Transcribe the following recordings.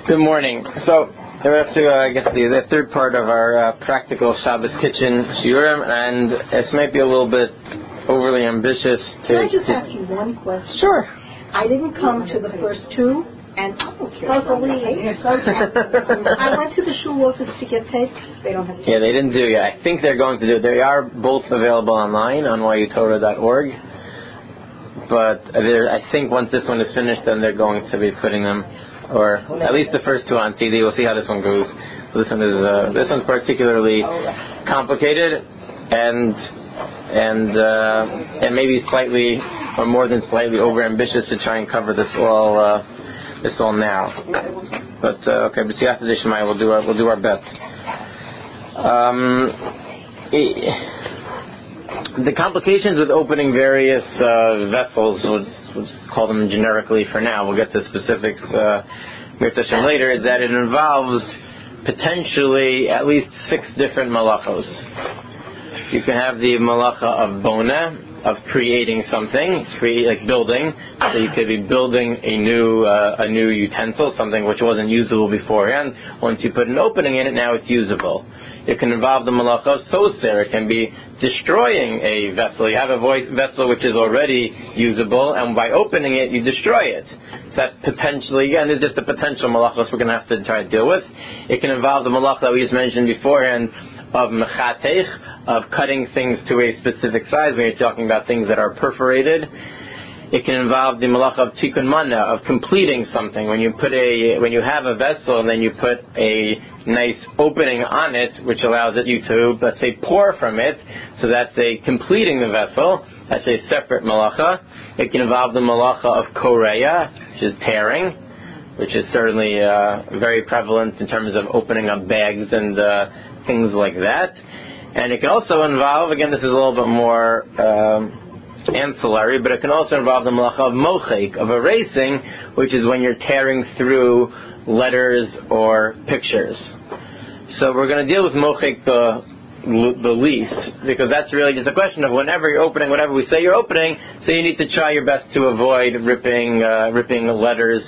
Good morning. So we're up to, I guess, the third part of our practical Shabbos kitchen shiurim, and it might be a little bit overly ambitious to... Can I just ask you one question? Sure. I didn't come to the first two, and supposedly I went to the shul office to get tapes. They don't have tapes. Yeah, they didn't do it. I think they're going to do it. They are both available online on yutorah.org. But I think once this one is finished, then they're going to be putting them, or at least the first two on CD. We'll see how this one goes. This one's particularly complicated, and maybe slightly, or more than slightly, overambitious to try and cover this all now. But okay, b'siyata d'shmaya, we'll do our best. The complications with opening various vessels, we'll just call them generically for now, we'll get to specifics later, is that it involves potentially at least 6 different malachos. You can have the malacha of bona, of creating something, like building. So you could be building a new utensil, something which wasn't usable beforehand. Once you put an opening in it, now it's usable. It can involve the malacha of soser. It can be destroying a vessel. You have a vessel which is already usable, and by opening it, you destroy it. So that's potentially, again, there's just the potential malachos we're going to have to try to deal with. It can involve the malacha that we just mentioned beforehand of mechatech, of cutting things to a specific size when you're talking about things that are perforated. It can involve the malacha of tikkun mana, of completing something. When you have a vessel and then you put a nice opening on it, which allows you to, let's say, pour from it. So that's completing the vessel. That's a separate malacha. It can involve the malacha of koreya, which is tearing, which is certainly very prevalent in terms of opening up bags and things like that. And it can also involve, again, this is a little bit more ancillary, but it can also involve the malacha of mochek, of erasing, which is when you're tearing through letters or pictures. So we're going to deal with mochek the least, because that's really just a question of whenever you're opening, whatever we say you're opening, so you need to try your best to avoid ripping letters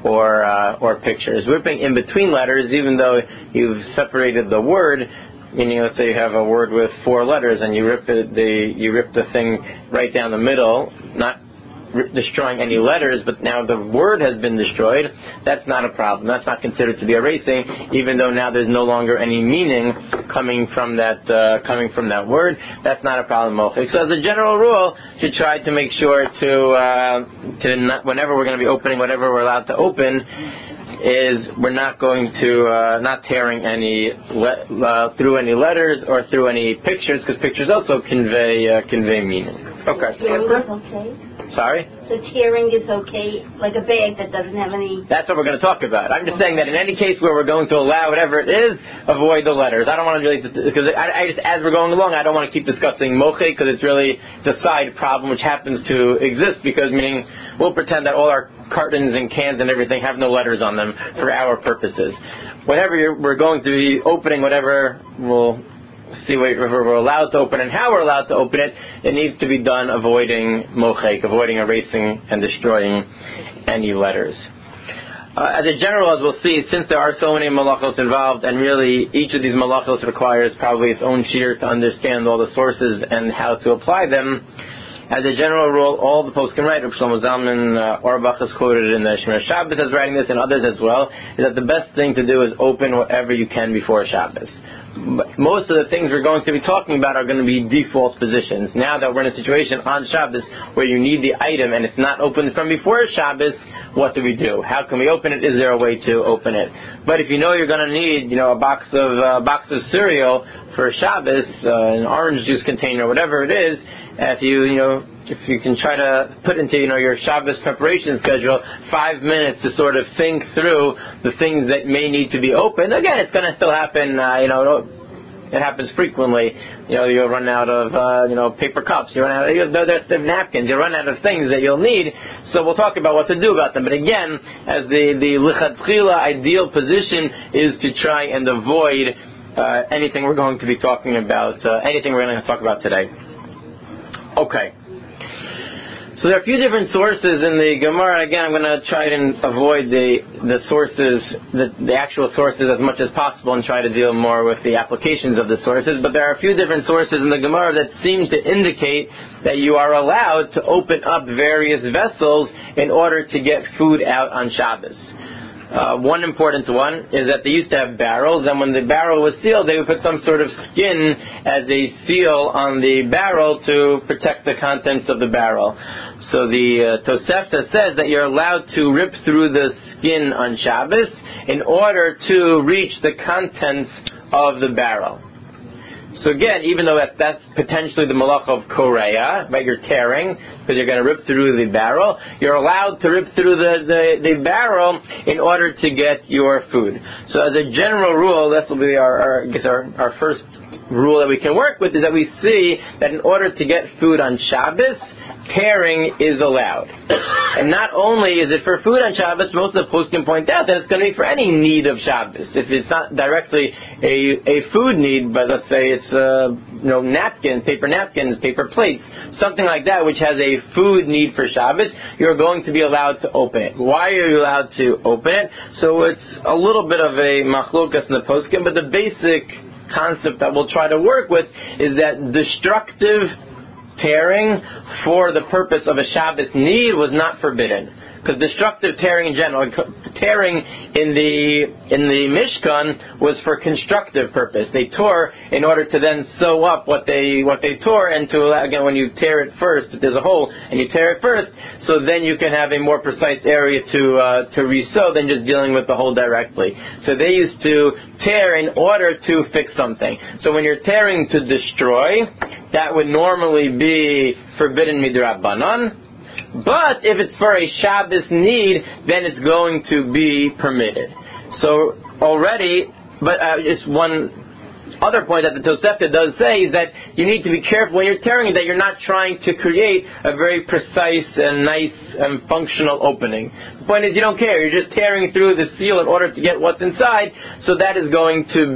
or pictures. Ripping in between letters, even though you've separated the word, meaning let's say you have a word with 4 letters and you rip the thing right down the middle, not destroying any letters, but now the word has been destroyed. That's not a problem. That's not considered to be erasing, even though now there's no longer any meaning coming from that word. That's not a problem. So as a general rule, to try to make sure to not, whenever we're going to be opening whatever we're allowed to open, is we're not going to not tearing through any letters or through any pictures, because pictures also convey meaning. Okay. Tearing is okay? Sorry? So tearing is okay, like a bag that doesn't have any... That's what we're going to talk about. I'm just saying that in any case where we're going to allow whatever it is, avoid the letters. I don't want to really... Because I just, as we're going along, I don't want to keep discussing mochek, because it's really a side problem which happens to exist, because meaning we'll pretend that all our cartons and cans and everything have no letters on them for our purposes. Whenever we're going to be opening whatever, we'll see whatever we're allowed to open and how we're allowed to open it. It needs to be done avoiding mochek, avoiding erasing and destroying any letters. As a general, as we'll see, since there are so many malachos involved, and really each of these malachos requires probably its own shiur to understand all the sources and how to apply them, as a general rule, all the poskim write, Rav Shlomo Zalman Auerbach is quoted in the Shemir Shabbos as writing this, and others as well, is that the best thing to do is open whatever you can before Shabbos. Most of the things we're going to be talking about are going to be default positions. Now that we're in a situation on Shabbos where you need the item and it's not opened from before Shabbos, what do we do? How can we open it? Is there a way to open it? But if you know you're going to need, a box of cereal for Shabbos, an orange juice container, whatever it is, if you can try to put into your Shabbos preparation schedule 5 minutes to sort of think through the things that may need to be opened. Again, it's going to still happen. It happens frequently. You'll run out of paper cups. You run out of napkins. You run out of things that you'll need. So we'll talk about what to do about them. But again, as the lichatchila ideal position is to try and avoid anything we're going to be talking about. Anything we're going to talk about today. Okay. So there are a few different sources in the Gemara. Again, I'm going to try and avoid the sources, the actual sources as much as possible, and try to deal more with the applications of the sources. But there are a few different sources in the Gemara that seem to indicate that you are allowed to open up various vessels in order to get food out on Shabbos. One important one is that they used to have barrels, and when the barrel was sealed, they would put some sort of skin as a seal on the barrel to protect the contents of the barrel. So the Tosefta says that you're allowed to rip through the skin on Shabbos in order to reach the contents of the barrel. So again, even though that's potentially the malacha of korea, right, you're tearing, because you're going to rip through the barrel, you're allowed to rip through the barrel in order to get your food. So as a general rule, this will be our first rule that we can work with, is that we see that in order to get food on Shabbos, tearing is allowed. And not only is it for food on Shabbos, most of the poskim point out that it's going to be for any need of Shabbos. If it's not directly a food need, but let's say it's napkins, paper napkins, paper plates, something like that which has a food need for Shabbos, you're going to be allowed to open it. Why are you allowed to open it? So it's a little bit of a machlokas in the poskim, but the basic concept that we'll try to work with is that destructive tearing for the purpose of a Shabbos need was not forbidden. Because destructive tearing in general, tearing in the Mishkan was for constructive purpose. They tore in order to then sew up what they tore, and to allow, again, when you tear it first, if there's a hole and you tear it first, so then you can have a more precise area to re-sew than just dealing with the hole directly. So they used to tear in order to fix something. So when you're tearing to destroy, that would normally be forbidden midrabanan. But if it's for a Shabbos need, then it's going to be permitted. So already, but just one other point that the Tosefta does say is that you need to be careful when you're tearing it, that you're not trying to create a very precise and nice and functional opening. The point is you don't care. You're just tearing through the seal in order to get what's inside, so that's going to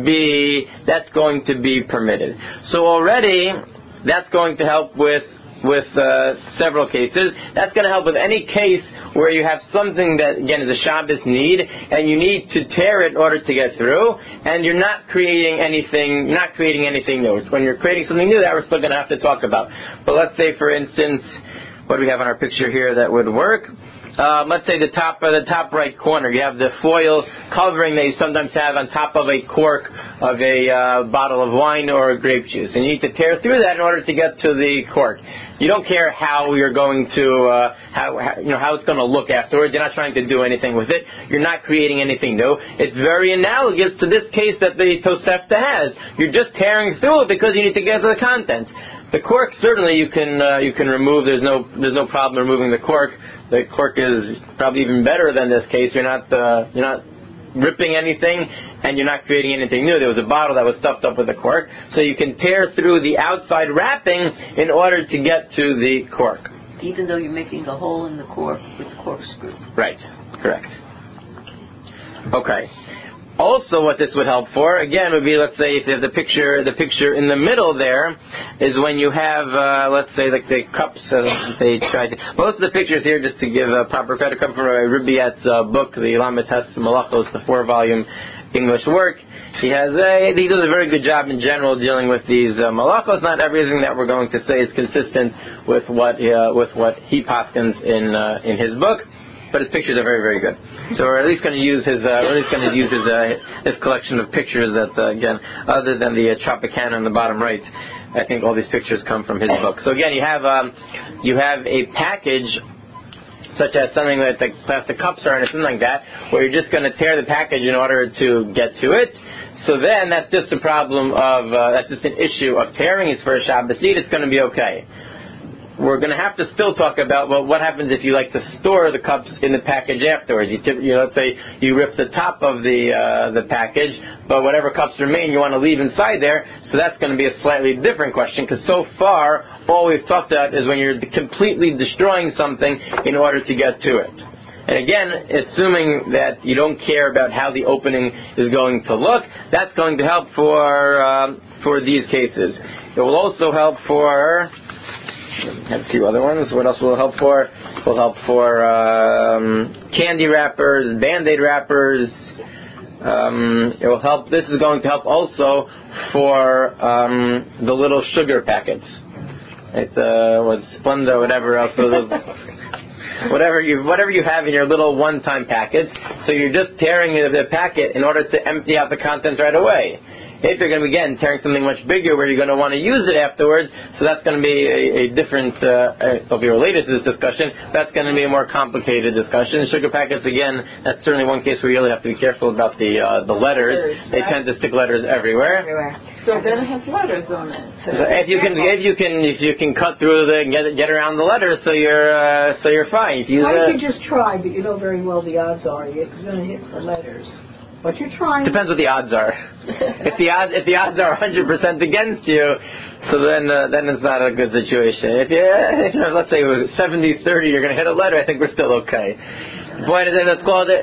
be permitted. So already, that's going to help with several cases. That's going to help with any case where you have something that, again, is a Shabbos need, and you need to tear it in order to get through, and you're not creating anything new. When you're creating something new, that we're still going to have to talk about. But let's say, for instance, what do we have on our picture here that would work? Let's say the top right corner, you have the foil covering that you sometimes have on top of a cork of a bottle of wine or grape juice, and you need to tear through that in order to get to the cork. You don't care how you're going to how it's going to look afterwards. You're not trying to do anything with it. You're not creating anything new. It's very analogous to this case that the Tosefta has. You're just tearing through it because you need to get to the contents. The cork, certainly you can remove. There's no problem removing the cork. The cork is probably even better than this case. You're not ripping anything, and you're not creating anything new. There was a bottle that was stuffed up with a cork, so you can tear through the outside wrapping in order to get to the cork. Even though you're making a hole in the cork with the corkscrew. Right. Correct. Okay. Also, what this would help for, again, would be, let's say, if you have the picture in the middle there is when you have, let's say, like the cups, they tried to, most of the pictures here, just to give a proper credit, come from Ribiat's book, the Lamed Tes Malachos, the 4-volume English work. He does a very good job in general dealing with these malachos. Not everything that we're going to say is consistent with what he paskins in his book. But his pictures are very, very good. So we're at least going to use his collection of pictures that, again, other than the Tropicana on the bottom right, I think all these pictures come from his book. So again, you have a package such as something that the plastic cups are and something like that, where you're just going to tear the package in order to get to it. So then that's just a problem of, that's just an issue of tearing. It's for a Shabbos need, it's going to be okay. We're going to have to still talk about, well, what happens if you like to store the cups in the package afterwards. Let's say you rip the top of the package, but whatever cups remain you want to leave inside there. So that's going to be a slightly different question, because so far all we've talked about is when you're completely destroying something in order to get to it. And again, assuming that you don't care about how the opening is going to look, that's going to help for these cases. It will also help for have a few other ones. What else will it help for? Will help for candy wrappers, Band-Aid wrappers. It will help. This is going to help also for the little sugar packets. It's Splenda, whatever else. Whatever you have in your little one-time packets. So you're just tearing the packet in order to empty out the contents right away. If you're going to be, again, tearing something much bigger where you're going to want to use it afterwards, so that's going to be a different, it'll be related to this discussion, that's going to be a more complicated discussion. Sugar packets, again, that's certainly one case where you really have to be careful about the letters. They tend to stick letters everywhere. So then it has letters on it. So if you can cut through and get around the letters, so you're fine. Why don't you just try, but you know very well the odds are you're going to hit the letters. But you're trying. Depends what the odds are. If the odds are 100% against you, so then it's not a good situation. If let's say it was 70-30, you're going to hit a letter, I think we're still okay. Point is, that's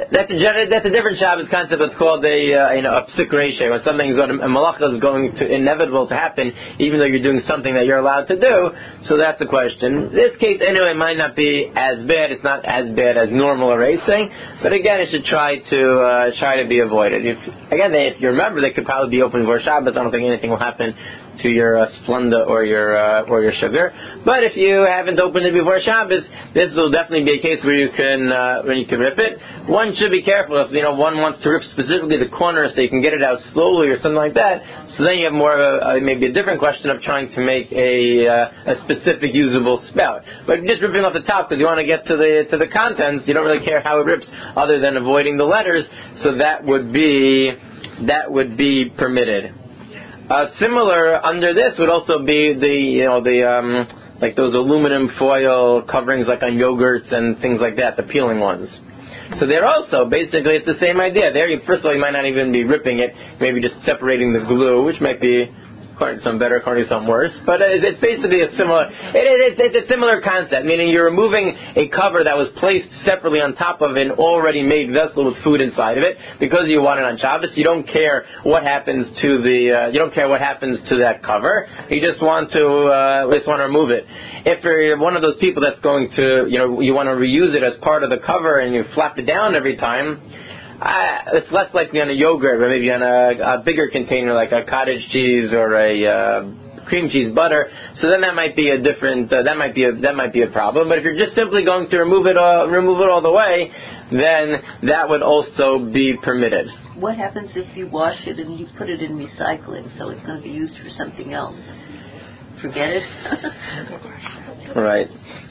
a different Shabbos concept. It's called a psik ratio. When something's a malacha is going to inevitable to happen, even though you're doing something that you're allowed to do. So that's the question. This case anyway might not be as bad. It's not as bad as normal erasing, but again, it should try to be avoided. If you remember, they could probably be open before Shabbos. I don't think anything will happen to your Splenda or your sugar. But if you haven't opened it before Shabbos, this will definitely be a case where you can rip it. One should be careful if one wants to rip specifically the corner so you can get it out slowly or something like that. So then you have more of maybe a different question of trying to make a specific usable spout. But just ripping off the top because you want to get to the contents, you don't really care how it rips other than avoiding the letters. So that would be permitted. Similar under this would also be the like those aluminum foil coverings like on yogurts and things like that, the peeling ones. So they're also, basically, it's the same idea. There, first of all, you might not even be ripping it, maybe just separating the glue, which might be according to some better, according to some worse. But it's basically a similar concept, meaning you're removing a cover that was placed separately on top of an already made vessel with food inside of it because you want it on Shabbos. You don't care what happens to that cover. You just want to remove it. If you're one of those people that's going to, you want to reuse it as part of the cover and you flap it down every time, it's less likely on a yogurt, but maybe on a bigger container like a cottage cheese or a cream cheese butter. So then that might be a different. That might be a problem. But if you're just simply going to remove it all the way, then that would also be permitted. What happens if you wash it and you put it in recycling, so it's going to be used for something else? Forget it. Right.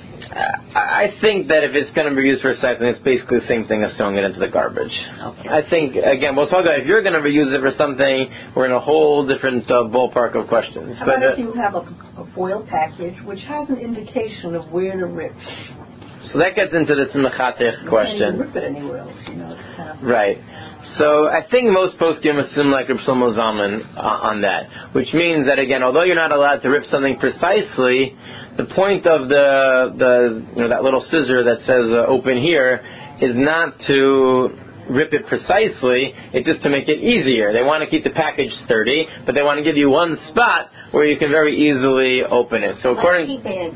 I think that if it's going to be used for recycling, it's basically the same thing as throwing it into the garbage. Okay. I think, again, we'll talk about if you're going to reuse it for something, we're in a whole different ballpark of questions. How about if you have a foil package which has an indication of where to rip? So that gets into this mechatech question. You can't even rip it anywhere else, It's kind of right. So I think most poskim assume like Reb Shlomo Zalman on that, which means that again, although you're not allowed to rip something precisely, the point of that little scissor that says open here is not to rip it precisely. It's just to make it easier. They want to keep the package sturdy, but they want to give you one spot where you can very easily open it. So according tea bags.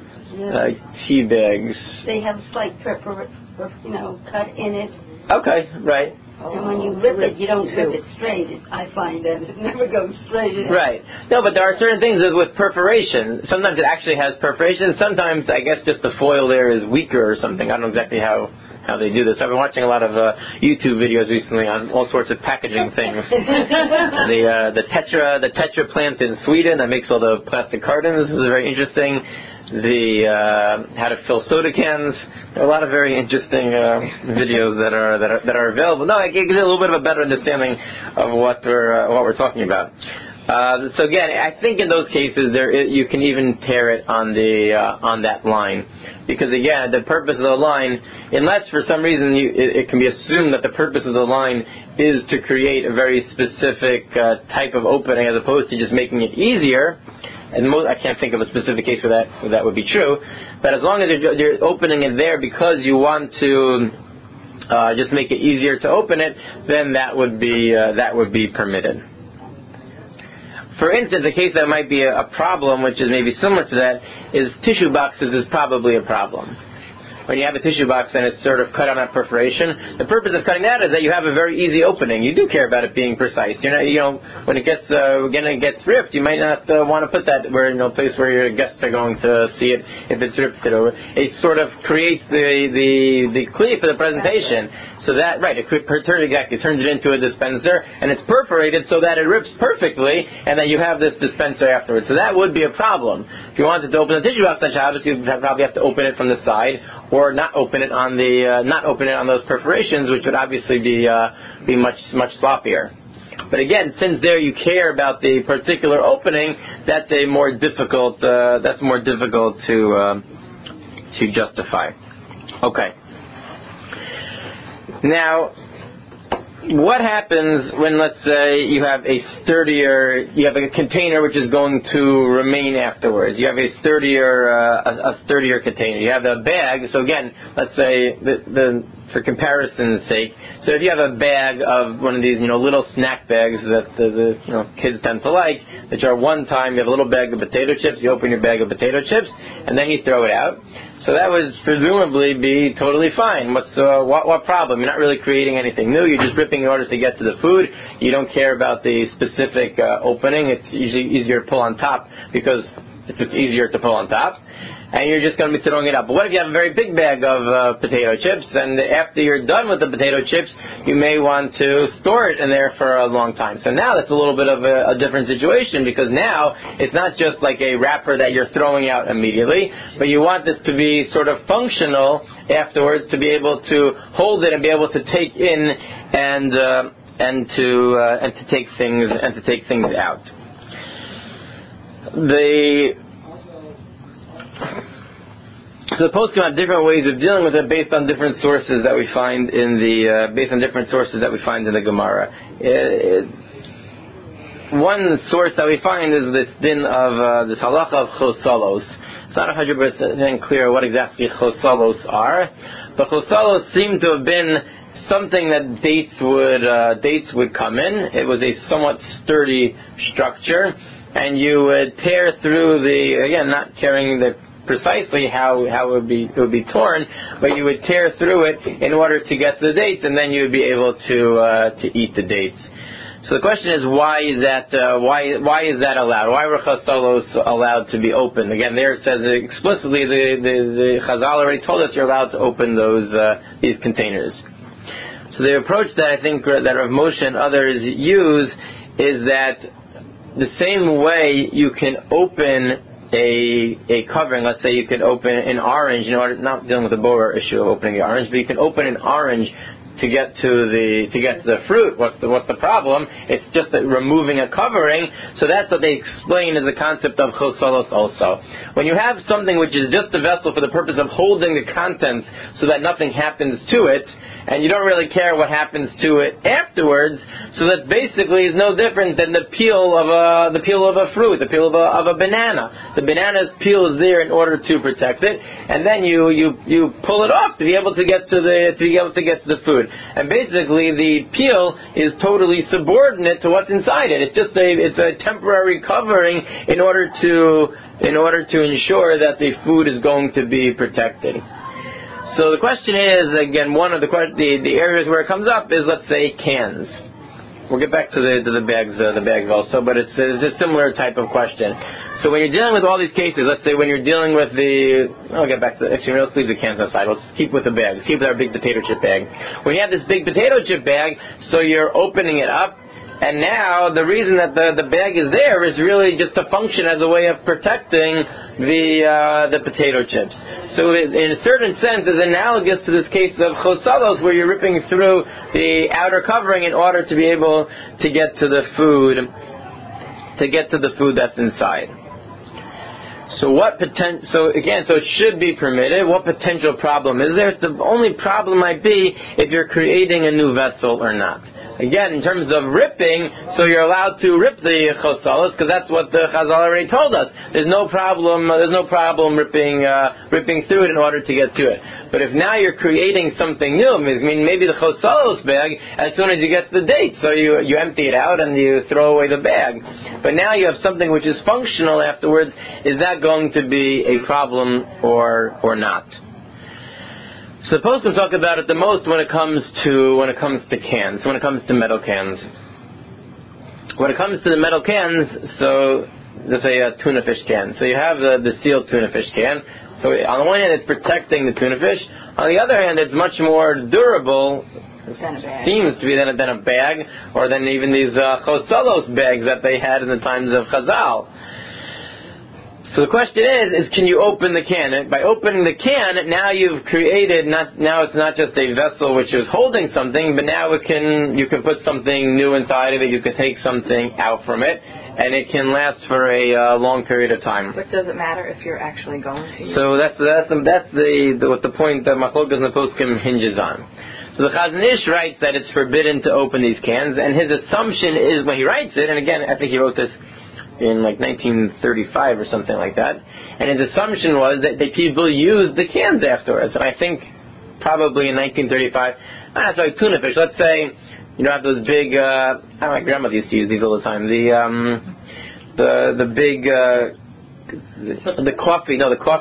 Tea bags. They have slight cut in it. Okay, right. And when you rip it, you don't rip it straight. I find that it never goes straight. Right. No, but there are certain things with perforation. Sometimes it actually has perforation. Sometimes, I guess, just the foil there is weaker or something. I don't know exactly how they do this. I've been watching a lot of YouTube videos recently on all sorts of packaging things. The Tetra plant in Sweden that makes all the plastic cartons is very interesting. How to fill soda cans. There are a lot of very interesting videos that are available. No, it gives you a little bit of a better understanding of what we're talking about. So again, I think in those cases you can even tear it on that line, because again, the purpose of the line, unless for some reason it can be assumed that the purpose of the line is to create a very specific type of opening as opposed to just making it easier. And I can't think of a specific case where that would be true. But as long as you're opening it there because you want to just make it easier to open it, then that would be permitted. For instance, a case that might be a problem, which is maybe similar to that, is tissue boxes is probably a problem. When you have a tissue box and it's sort of cut on a perforation, the purpose of cutting that is that you have a very easy opening. You do care about it being precise. When it gets ripped, you might not want to put that a place where your guests are going to see it if it's ripped. It sort of creates the cleave for the presentation. So that, right, it turns it into a dispenser, and it's perforated so that it rips perfectly, and that you have this dispenser afterwards. So that would be a problem. If you wanted to open the tissue box on Shabbos, you probably have to open it from the side, or not open it on those perforations, which would obviously be much sloppier. But again, since there you care about the particular opening, that's more difficult to justify. Okay. Now, what happens when, let's say, you have a container which is going to remain afterwards? You have a sturdier container. You have a bag. So again, let's say for comparison's sake, so if you have a bag of one of these, little snack bags that the kids tend to like, which are one time, you have a little bag of potato chips, you open your bag of potato chips, and then you throw it out. So that would presumably be totally fine. What problem? You're not really creating anything new. You're just ripping in order to get to the food. You don't care about the specific opening. It's usually easier to pull on top because it's just easier to pull on top. And you're just going to be throwing it out. But what if you have a very big bag of potato chips, and after you're done with the potato chips, you may want to store it in there for a long time. So now that's a little bit of a different situation, because now it's not just like a wrapper that you're throwing out immediately, but you want this to be sort of functional afterwards, to be able to hold it and be able to take in and to take things out. So the poskim have different ways of dealing with it based on different sources that we find in the Gemara. One source that we find is this din of this halacha of chosalos. It's not 100% clear what exactly chosalos are, but chosalos seem to have been something that dates would come in. It was a somewhat sturdy structure, and you would tear through not caring precisely how it would be torn, but you would tear through it in order to get to the dates, and then you would be able to eat the dates. So the question is, why is that allowed? Why were chasalos allowed to be opened? Again, there it says explicitly, the Chazal already told us you're allowed to open these containers. So the approach that I think that Rav Moshe and others use is that the same way you can open a covering, let's say you could open an orange, not dealing with the borer issue of opening the orange, but you can open an orange to get to the fruit. What's the problem? It's just removing a covering. So that's what they explain as the concept of chosalos also. When you have something which is just a vessel for the purpose of holding the contents so that nothing happens to it, and you don't really care what happens to it afterwards, so that basically is no different than the peel of a fruit, the peel of a banana. The banana's peel is there in order to protect it, and then you pull it off to be able to get to the food. And basically, the peel is totally subordinate to what's inside it. It's a temporary covering in order to ensure that the food is going to be protected. So the question is, again, one of the areas where it comes up is, let's say, cans. We'll get back to the bags also, but it's a similar type of question. So when you're dealing with all these cases, let's say when you're dealing with I'll get back to let's leave the cans aside. Let's keep with the bags. Let's keep with our big potato chip bag. When you have this big potato chip bag, so you're opening it up, and now the reason that the bag is there is really just to function as a way of protecting the potato chips. So in a certain sense, is analogous to this case of chosalos, where you're ripping through the outer covering in order to be able to get to the food that's inside. So so it should be permitted. What potential problem is there? The only problem might be if you're creating a new vessel or not. Again, in terms of ripping, so you're allowed to rip the chosalos, because that's what the Chazal already told us. There's no problem ripping through it in order to get to it. But if now you're creating something new, maybe the chosalos bag, as soon as you get to the date, so you empty it out and you throw away the bag. but now you have something which is functional afterwards. Is that going to be a problem or not? So the poskim talk about it the most when it comes to cans, when it comes to metal cans. When it comes to the metal cans, so let's say a tuna fish can. So you have the sealed tuna fish can. So on the one hand, it's protecting the tuna fish. On the other hand, it's much more durable, seems to be, than a bag, or than even these chosalos bags that they had in the times of Chazal. So the question is can you open the can? By opening the can, now you've created, now it's not just a vessel which is holding something, but now you can put something new inside of it, you can take something out from it, and it can last for a long period of time. But does it matter if you're actually going to use it? So that's what the point that Machlokas and the Poskim hinges on. So the Chazon Ish writes that it's forbidden to open these cans, and his assumption is, when he writes it, and again, I think he wrote this in like 1935 or something like that, and his assumption was that people used the cans afterwards. And I think probably in 1935, that's like tuna fish. Let's say have those big. My grandmother used to use these all the time. The big. The coffee.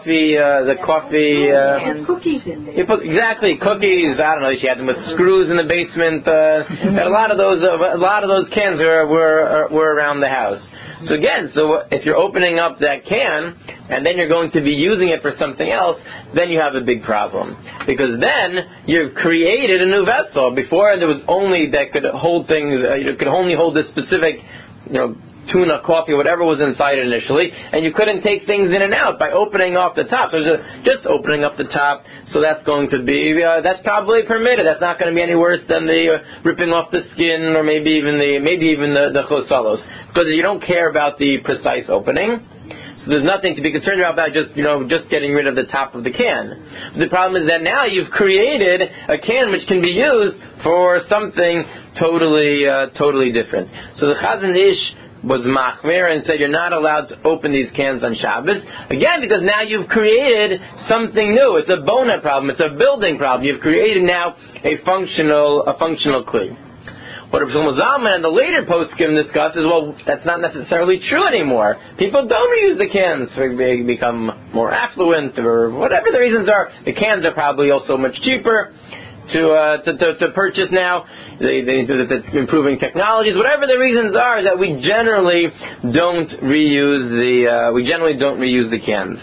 Cookies in there. Exactly, cookies. I don't know. She had them with screws in the basement. And a lot of those cans were around the house. So again, if you're opening up that can and then you're going to be using it for something else, then you have a big problem, because then you've created a new vessel. Before there was only that could hold things. You could only hold this specific, tuna, coffee, whatever was inside it initially, and you couldn't take things in and out by opening off the top. So just opening up the top, so that's going to be, that's probably permitted. That's not going to be any worse than the ripping off the skin, or maybe even the chosalos, because you don't care about the precise opening. So there's nothing to be concerned about just getting rid of the top of the can. The problem is that now you've created a can which can be used for something totally different. So the Chazon Ish was machmir and said you're not allowed to open these cans on Shabbos. Again, because now you've created something new. It's a bona problem. It's a building problem. You've created now a functional kli. What Rabbi Shlomo Zalman and the later poskim discuss is, that's not necessarily true anymore. People don't reuse the cans. They become more affluent, or whatever the reasons are. The cans are probably also much cheaper to purchase now. The improving technologies, whatever the reasons are, that we generally don't reuse the cans.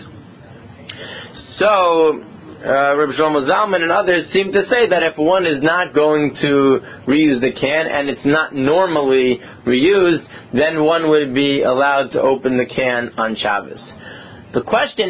So Rabbi Shlomo Zalman and others seem to say that if one is not going to reuse the can and it's not normally reused, then one would be allowed to open the can on Shabbos. The question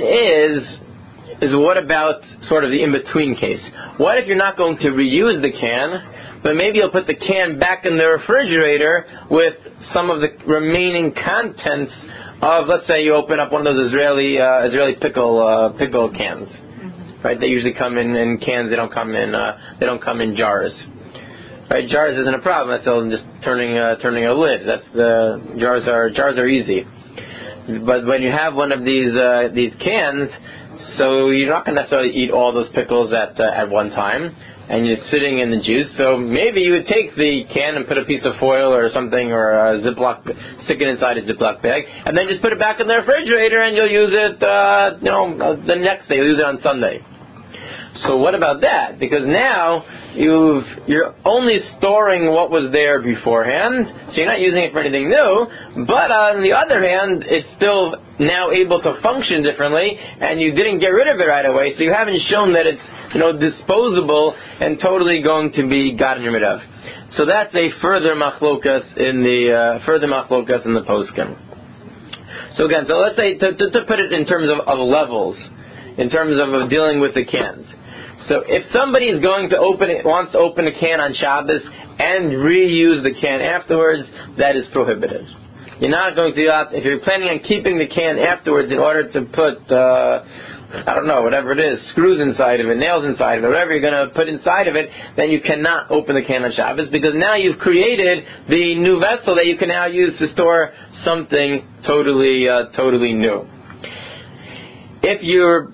is what about sort of the in-between case? What if you're not going to reuse the can, but maybe you'll put the can back in the refrigerator with some of the remaining contents of, let's say you open up one of those Israeli pickle cans, right? They usually come in cans. They don't come in jars. Right? Jars isn't a problem. That's all just turning a lid. Jars are easy. But when you have one of these cans, so you're not going to necessarily eat all those pickles at one time, and you're sitting in the juice. So maybe you would take the can and put a piece of foil or something, or a Ziploc, stick it inside a Ziploc bag, and then just put it back in the refrigerator, and you'll use it, the next day. You'll use it on Sunday. So what about that? Because now you're only storing what was there beforehand, so you're not using it for anything new, but on the other hand, it's still now able to function differently, and you didn't get rid of it right away, so you haven't shown that it's disposable and totally going to be gotten rid of. So that's a further machlokas in the poskim. So again, so let's say to put it in terms of levels, in terms of dealing with the cans. So if somebody is wants to open a can on Shabbos and reuse the can afterwards, that is prohibited. You're not going to do that. If you're planning on keeping the can afterwards in order to put, whatever it is, screws inside of it, nails inside of it, whatever you're going to put inside of it, then you cannot open the can on Shabbos, because now you've created the new vessel that you can now use to store something totally new. if you're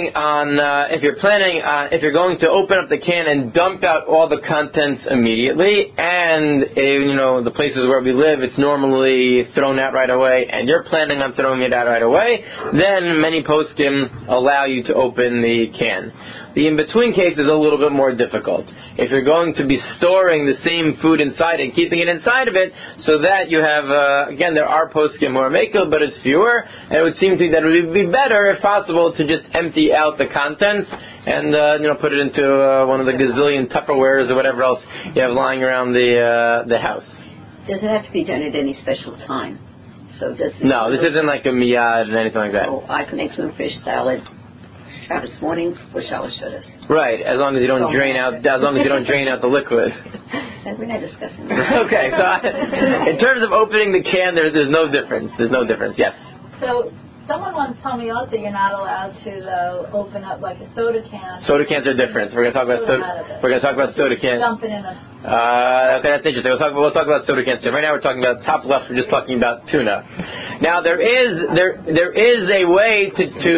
going to open up the can and dump out all the contents immediately, and the places where we live, it's normally thrown out right away, and you're planning on throwing it out right away, then many poskim allow you to open the can. The in-between case is a little bit more difficult. If you're going to be storing the same food inside and keeping it inside of it, so that you have, again, there are poskim or mekel, but it's fewer, and it would seem to me that it would be better, if possible, to just empty out the contents and put it into one of the gazillion Tupperwares or whatever else you have lying around the house. Does it have to be done at any special time? No, this isn't like a miyad and anything like that. So I can make tuna-fish salad Shabbos morning for Shabbos Shabbos. Right, as long as you don't drain out the liquid. We're not discussing that. Okay, so in terms of opening the can, there's no difference. There's no difference. Yes. So someone once told me also you're not allowed to open up like a soda can. Soda cans are different. We're going to talk about soda cans. Dump it in a. Okay, that's interesting. We'll talk about soda cans. Right now we're talking about top left. We're just talking about tuna. Now there is a way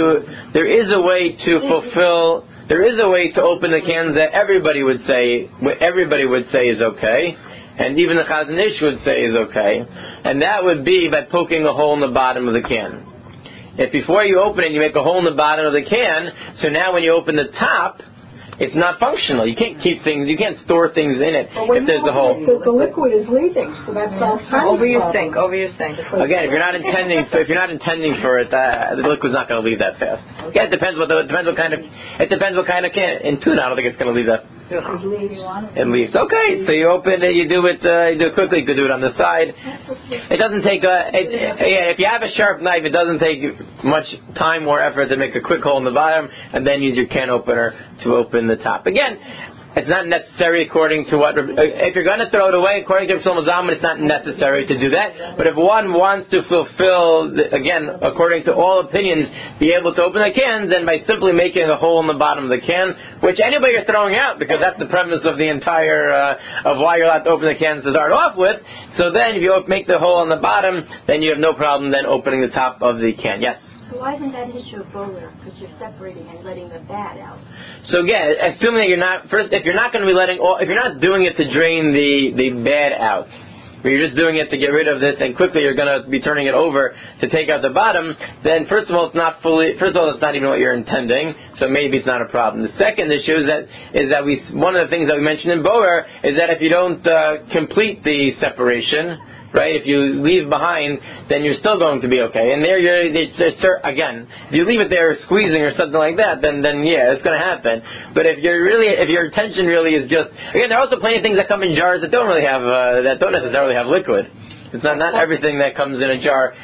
to open the cans that everybody would say is okay, and even the Chazon Ish would say is okay, and that would be by poking a hole in the bottom of the can. If before you open it, you make a hole in the bottom of the can, so now when you open the top, it's not functional. You can't keep things, you can't store things in it if there's a hole. The liquid is leaving, so that's all Over your sink. Again, if you're not intending for it, the liquid's not going to leave that fast. Yeah, it depends what kind of can. In tuna, I don't think it's going to leave that. It leaves. Okay, so you open it, you do it quickly. You could do it on the side. It doesn't take if you have a sharp knife, it doesn't take much time or effort to make a quick hole in the bottom, and then use your can opener to open the top. Again, it's not necessary according to what. If you're going to throw it away, according to Rav Zalman, it's not necessary to do that. But if one wants to fulfill, again, according to all opinions, be able to open the can, then by simply making a hole in the bottom of the can, which anybody you're throwing out, because that's the premise of the entire of why you're allowed to open the cans to start off with. So then, if you make the hole on the bottom, then you have no problem then opening the top of the can. Yes. Why isn't that issue a bowler? Because you're separating and letting the bad out. So again, assuming that if you're not doing it to drain the bad out, but you're just doing it to get rid of this, and quickly you're going to be turning it over to take out the bottom, then first of all, it's not even what you're intending, so maybe it's not a problem. The second issue is that one of the things that we mentioned in Boer is that if you don't complete the separation, right? If you leave behind, then you're still going to be okay. And there, again, if you leave it there squeezing or something like that, then yeah, it's going to happen. But if your intention really is just, again, there are also plenty of things that come in jars that don't necessarily have liquid. It's not everything that comes in a jar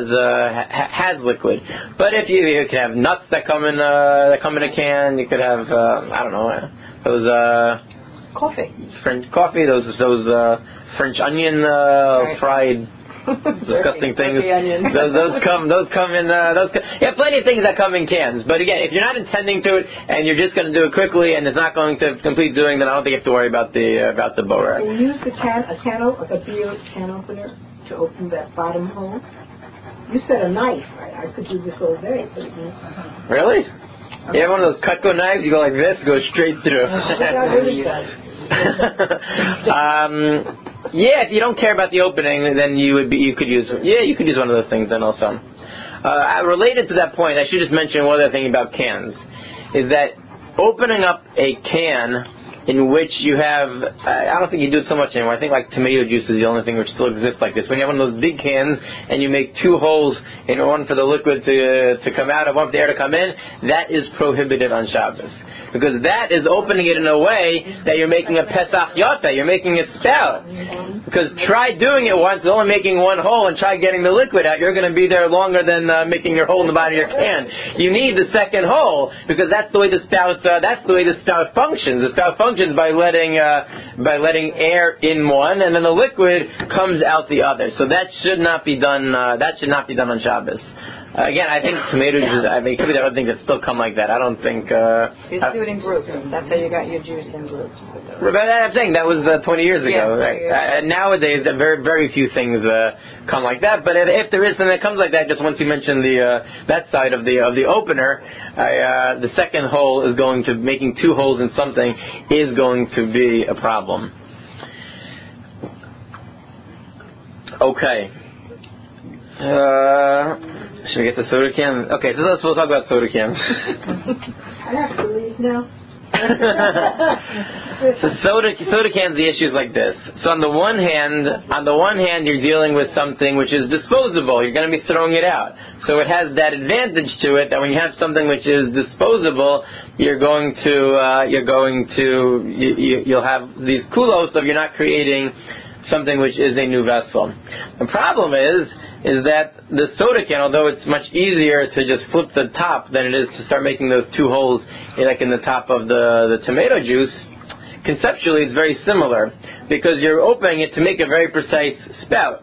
has liquid. But if you can have nuts that come in a can, you could have those coffee. French coffee, those French onion fried disgusting things. Those come in. Yeah, plenty of things that come in cans. But again, if you're not intending to it and you're just going to do it quickly and it's not going to complete doing, then I don't think you have to worry about the borer. Can you use a beer can opener to open that bottom hole? You said a knife. I could do this all day. Really? You have one of those Cutco knives. You go like this, go straight through. Yeah, if you don't care about the opening, then you could use one of those things then also. Related to that point, I should just mention one other thing about cans, is that opening up a can in which you have, I don't think you do it so much anymore. I think like tomato juice is the only thing which still exists like this. When you have one of those big cans and you make two holes, one for the liquid to come out and one for the air to come in, that is prohibited on Shabbos. Because that is opening it in a way that you're making a Pesach Yotah, you're making a spell. Because try doing it once, only making one hole, and try getting the liquid out. You're going to be there longer than making your hole in the bottom of your can. You need the second hole, because that's the way the spout functions. The spout functions by letting air in one, and then the liquid comes out the other. So that should not be done. On Shabbos. Again, I think tomato juice, it could be the other thing that still come like that. I don't think... You do it in groups. That's how you got your juice in groups. But I'm saying that was 20 years ago. Yeah, Right? Nowadays, very, very few things come like that. But if there is something that comes like that, just once you mention that side of the opener, the second hole is going to... Making two holes in something is going to be a problem. Okay. Should we get the soda can? Okay, so we'll talk about soda cans. I have to leave now. So soda cans, the issue is like this. So on the one hand, you're dealing with something which is disposable. You're going to be throwing it out. So it has that advantage to it that when you have something which is disposable, you'll have these kulos of you're not creating something which is a new vessel. The problem is that the soda can, although it's much easier to just flip the top than it is to start making those two holes like in the top of the tomato juice, conceptually it's very similar because you're opening it to make a very precise spout.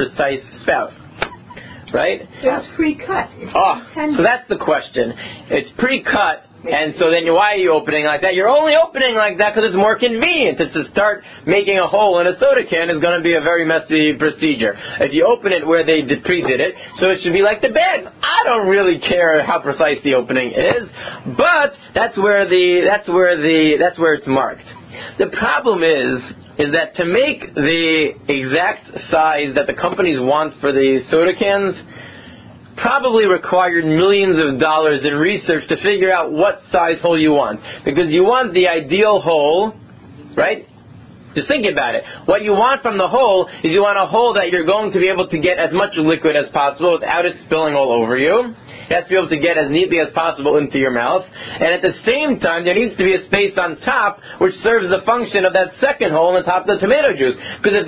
Right? It's pre-cut. So that's the question. It's pre-cut. And so then why are you opening like that? You're only opening like that because it's more convenient. It's to start making a hole in a soda can is going to be a very messy procedure. If you open it where they pre-did it, so it should be like the bags. I don't really care how precise the opening is, but that's where it's marked. The problem is that to make the exact size that the companies want for the soda cans probably required millions of dollars in research to figure out what size hole you want. Because you want the ideal hole, right? Just think about it. What you want from the hole is you want a hole that you're going to be able to get as much liquid as possible without it spilling all over you. It has to be able to get as neatly as possible into your mouth. And at the same time, there needs to be a space on top which serves the function of that second hole on the top of the tomato juice. Because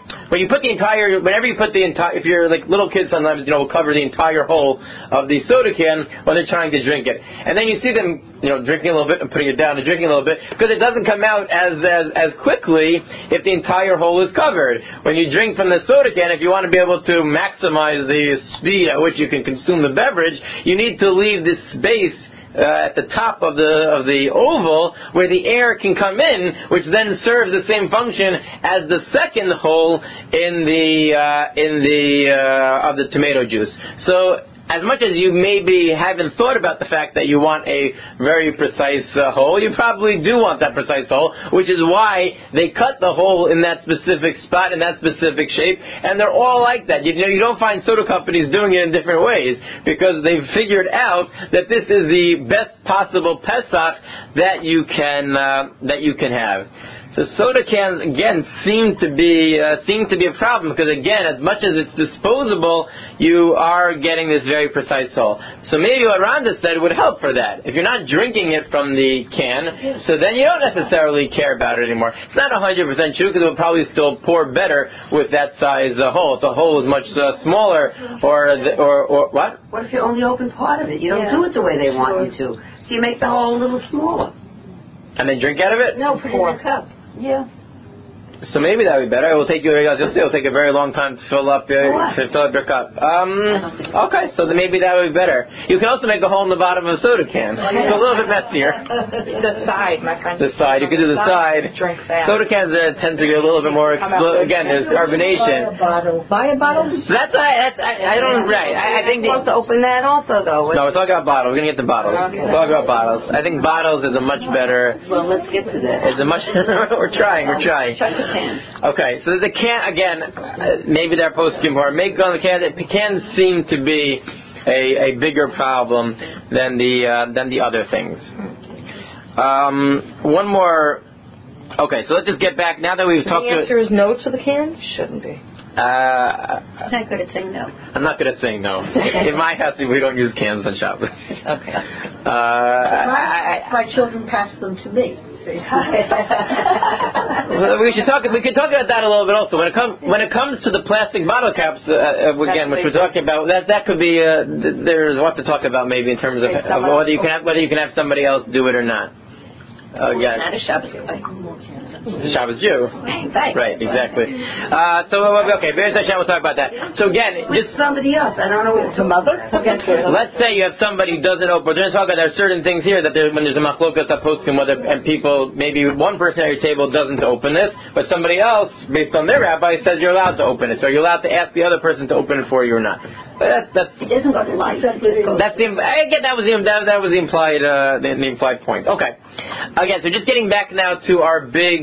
if you're like little kids sometimes, will cover the entire hole of the soda can when they're trying to drink it. And then you see them, drinking a little bit and putting it down and drinking a little bit because it doesn't come out as quickly if the entire hole is covered. When you drink from the soda can, if you want to be able to maximize the speed at which you can consume the beverage, you need to leave this space at the top of the oval where the air can come in, which then serves the same function as the second hole of the tomato juice. So as much as you maybe haven't thought about the fact that you want a very precise hole, you probably do want that precise hole, which is why they cut the hole in that specific spot, in that specific shape, and they're all like that. You don't find soda companies doing it in different ways, because they've figured out that this is the best possible Pesach that you can have. So soda cans again seem to be a problem because again, as much as it's disposable, you are getting this very precise hole. So maybe what Rhonda said would help for that. If you're not drinking it from the can, so then you don't necessarily care about it anymore. It's not 100% true because it will probably still pour better with that size hole. If the hole is much smaller, or what? What if you only open part of it? You don't do it the way they want you to. So you make the hole a little smaller. And then drink out of it? No, put it in a cup. Yeah. So maybe that would be better. It will take you, as you'll see, it will take a very long time to fill up your cup. Okay, so then maybe that would be better. You can also make a hole in the bottom of a soda can. It's a little bit messier. The side, my friend. The side. You can do the side. Drink fast. Soda cans tend to be a little bit more again, there's carbonation. Buy a bottle. So I don't, right. I think You're supposed to open that also, though. No, we're talking about bottles. We're going to get the bottles. Okay. We're talking about bottles. I think bottles is a much better... Well, let's get to that. It's a much... We're trying. Shut the cans. Okay, so the can, again, maybe they're posting more. Make on the can. The cans seem to be a bigger problem than the other things. One more... Okay, so let's just get back. Now that we've talked The answer is no to the can? Shouldn't be. He's not good at saying no. I'm not good at saying no. In my house, we don't use cans on Shabbos. Okay. My children pass them to me. We could talk about that a little bit also. When it comes to the plastic bottle caps, again, which we're talking about, that could be there's a lot to talk about maybe in terms of whether you can have somebody else do it or not. Yes. Not a Shabbos. Shabbos Jew. Right, exactly. Okay, Be'ez Hashem, we'll talk about that. So again, Just somebody else. I don't know. It's a mother? let's say you have somebody who doesn't open. We're going to talk about there are certain things here that when there's a machlokas poskim, and people, maybe one person at your table doesn't open this, but somebody else, based on their rabbi, says you're allowed to open it. So you're allowed to ask the other person to open it for you or not. But that's It doesn't go to life. that was the implied point. Okay. Again, so just getting back now to our big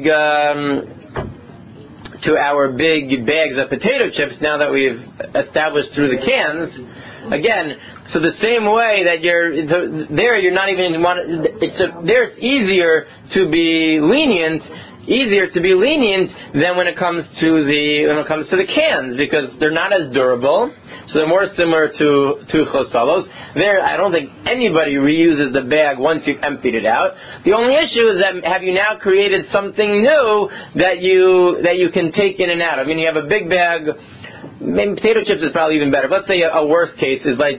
bags of potato chips. Now that we've established through the cans, again. So the same way that you're not even it's easier to be lenient than when it comes to the cans, because they're not as durable. So they're more similar to chosalos. There, I don't think anybody reuses the bag once you've emptied it out. The only issue is that have you now created something new that you can take in and out. I mean, you have a big bag. Maybe potato chips is probably even better. But let's say a worst case is maybe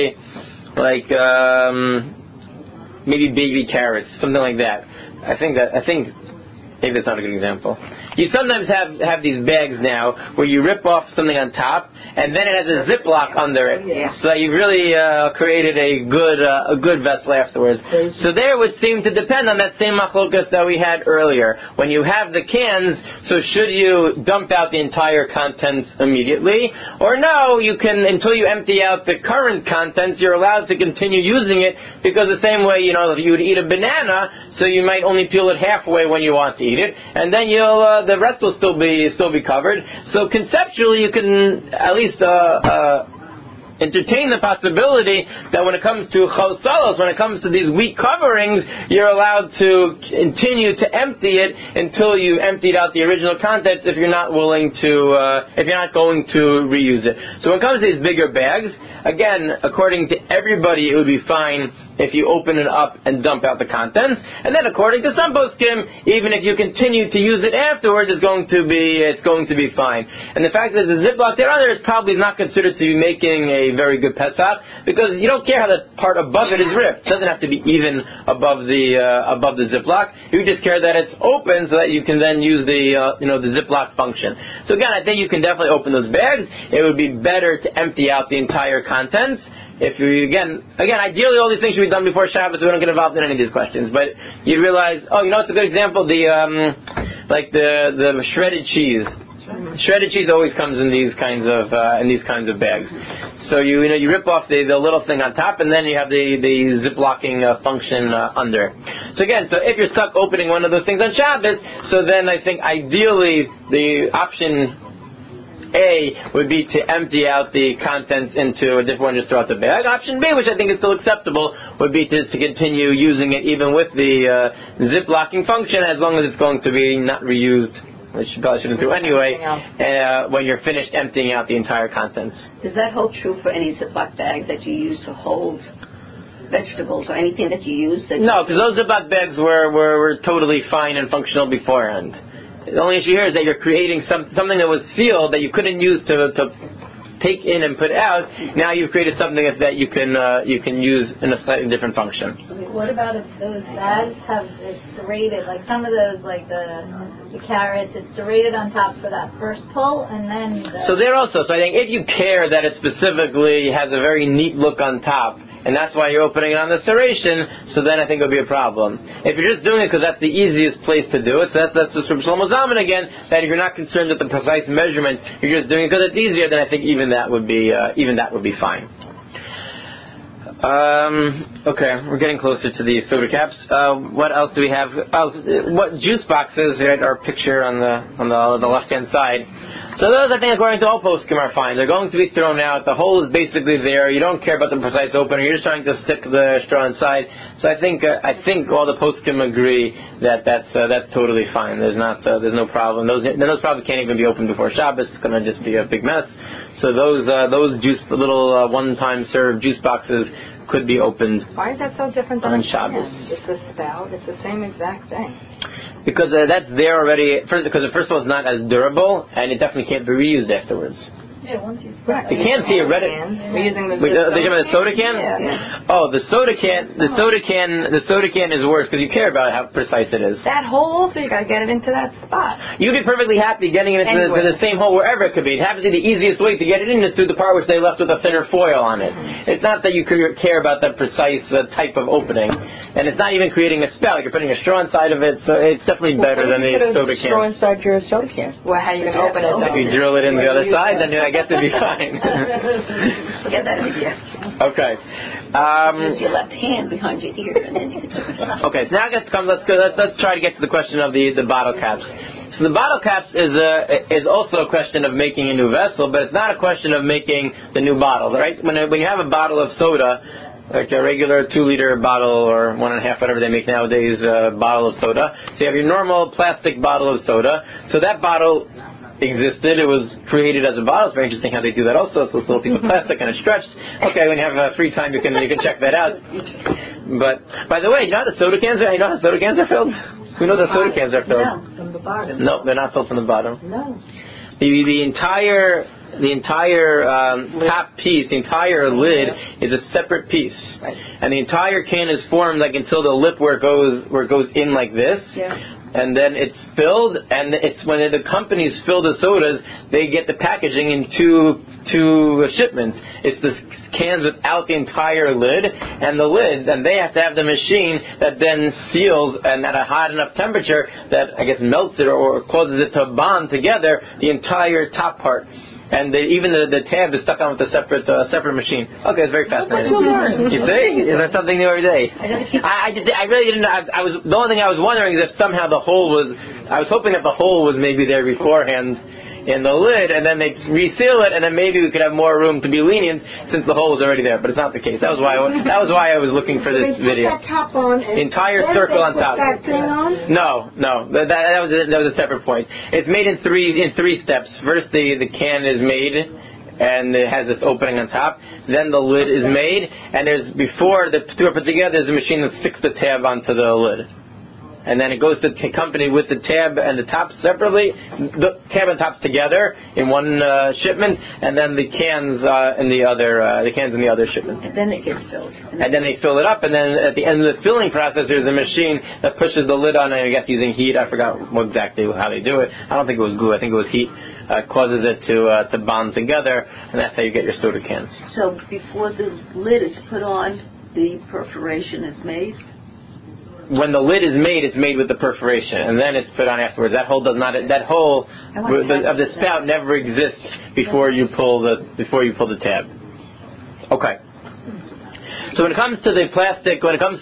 baby carrots, something like that. I think maybe that's not a good example. You sometimes have these bags now where you rip off something on top, and then it has a Ziploc under it, so that you've really created a good vessel afterwards. So there it would seem to depend on that same machlokas that we had earlier. When you have the cans, so should you dump out the entire contents immediately, or no? You can, until you empty out the current contents, you're allowed to continue using it, because the same way you would eat a banana, so you might only peel it halfway when you want to eat it, and then the rest will still be covered. So conceptually, you can at least entertain the possibility that when it comes to chosalos, when it comes to these wheat coverings, you're allowed to continue to empty it until you emptied out the original contents. If you're not going to reuse it. So when it comes to these bigger bags, again, according to everybody, it would be fine if you open it up and dump out the contents. And then according to some poskim, even if you continue to use it afterwards, it's going to be fine. And the fact that there's a Ziploc there under is probably not considered to be making a very good Pesach, because you don't care how the part above it is ripped. It doesn't have to be even above the Ziploc. You just care that it's open so that you can then use the Ziploc function. So again, I think you can definitely open those bags. It would be better to empty out the entire contents. If you again, ideally all these things should be done before Shabbos. So we don't get involved in any of these questions. But you realize, it's a good example. The shredded cheese. Shredded cheese always comes in these kinds of bags. So you rip off the little thing on top, and then you have the ziplocking function under. So again, if you're stuck opening one of those things on Shabbos, so then I think ideally the option A would be to empty out the contents into a different one, just throw out the bag. Option B, which I think is still acceptable, would be to continue using it even with the zip-locking function, as long as it's going to be not reused, which you probably shouldn't do anyway, when you're finished emptying out the entire contents. Does that hold true for any Ziploc bag that you use to hold vegetables or anything that you use? No, because those Ziploc bags were totally fine and functional beforehand. The only issue here is that you're creating something that was sealed that you couldn't use to take in and put out. Now you've created something that you can use in a slightly different function. What about if those bags it's serrated, like some of those, like the carrots, it's serrated on top for that first pull, and then so there also. So I think if you care that it specifically has a very neat look on top, and that's why you're opening it on the serration, so then I think it'll be a problem. If you're just doing it because that's the easiest place to do it, so that's just from Shlomo Zalman again, that if you're not concerned with the precise measurement, you're just doing it because it's easier, then I think even that would be fine. Okay, we're getting closer to the soda caps. What else do we have? What juice boxes? Right, our picture on the left-hand side. So those, I think, according to all poskim, are fine. They're going to be thrown out. The hole is basically there. You don't care about the precise opener. You're just trying to stick the straw inside. So I think all the poskim agree that that's totally fine. There's no problem. Those probably can't even be opened before Shabbos. It's going to just be a big mess. So those little one-time served juice boxes could be opened. Why is that so different than on Shabbos? It's a spout. It's the same exact thing. Because that's there already. Because first of all, it's not as durable, and it definitely can't be reused afterwards. Yeah, once you The can theoretically. We're using the soda can? Yeah. Oh, the soda can is worse because you care about how precise it is. That hole, so you gotta get it into that spot. You'd be perfectly happy getting it into the same hole wherever it could be. It happens to be the easiest way to get it in is through the part which they left with a thinner foil on it. It's not that you care about the precise type of opening, and it's not even creating a spout. You're putting a straw inside of it, so it's definitely better than the soda can. Straw inside your soda can. Well, how are you gonna open it? If you drill it in the other side, then I guess it'd be fine. Forget that idea. Okay. Use your left hand behind your ear, and then you can open it up. Okay, so now let's try to get to the question of the bottle caps. So the bottle caps is also a question of making a new vessel, but it's not a question of making the new bottle, right? When you have a bottle of soda, like a regular 2-liter bottle or 1.5, whatever they make nowadays, bottle of soda. So you have your normal plastic bottle of soda. So that bottle existed. It was created as a bottle. It's very interesting how they do that also. It's a little piece of plastic and it's stretched. Okay, when you have free time, you can check that out. But by the way, you know how soda cans are filled? We know that soda cans are filled. No. From the bottom. No, they're not filled from the bottom. No. The entire top piece, the entire lid is a separate piece, and the entire can is formed like until the lip where it goes in like this. Yeah. And then it's filled, and it's when the companies fill the sodas, they get the packaging in two shipments. It's the cans without the entire lid, and the lids, and they have to have the machine that then seals, and at a hot enough temperature that I guess melts it or causes it to bond together the entire top part. And even the tab is stuck on with a separate machine. Okay, it's very fascinating. You see, that's something new every day. I really didn't. The only thing I was wondering is if somehow the hole was. I was hoping that the hole was maybe there beforehand in the lid, and then they reseal it, and then maybe we could have more room to be lenient since the hole was already there. But it's not the case. That was why I was looking for this video. Put that top on. Entire circle on top. That thing on? No. That was a separate point. It's made in three steps. First, the can is made, and it has this opening on top. Then the lid is made, and before the two are put together, there's a machine that sticks the tab onto the lid. And then it goes to the company with the tab and the top separately, the tab and tops together in one shipment, and then the cans in the other shipment. And then it gets filled. And then they fill it up, and then at the end of the filling process, there's a machine that pushes the lid on, and I guess using heat. I forgot exactly how they do it. I don't think it was glue. I think it was heat. Causes it to bond together, and that's how you get your soda cans. So before the lid is put on, the perforation is made? When the lid is made, it's made with the perforation, and then it's put on afterwards. That hole of the spout never exists before you pull the tab. Okay. So when it comes to the plastic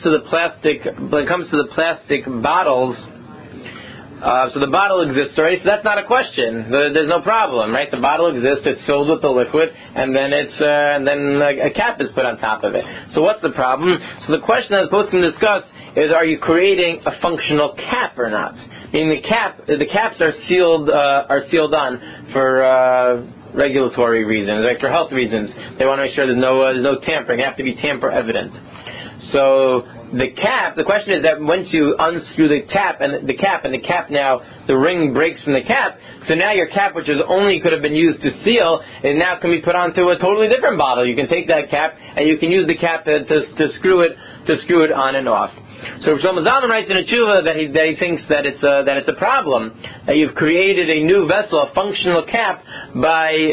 bottles, so the bottle exists already. So that's not a question. There's no problem, right? The bottle exists. It's filled with the liquid, and then a cap is put on top of it. So what's the problem? So the question that the post can discuss is: are you creating a functional cap or not? Meaning the caps are sealed on for regulatory reasons, right? For health reasons. They want to make sure there's no tampering. They have to be tamper evident. So the question is that once you unscrew the cap now, the ring breaks from the cap, so now your cap, which could have been used to seal, it now can be put onto a totally different bottle. You can take that cap and you can use the cap to screw it on and off. So Shlomo Zalman writes in a tshuva that he thinks that it's a problem that you've created a new vessel, a functional cap, by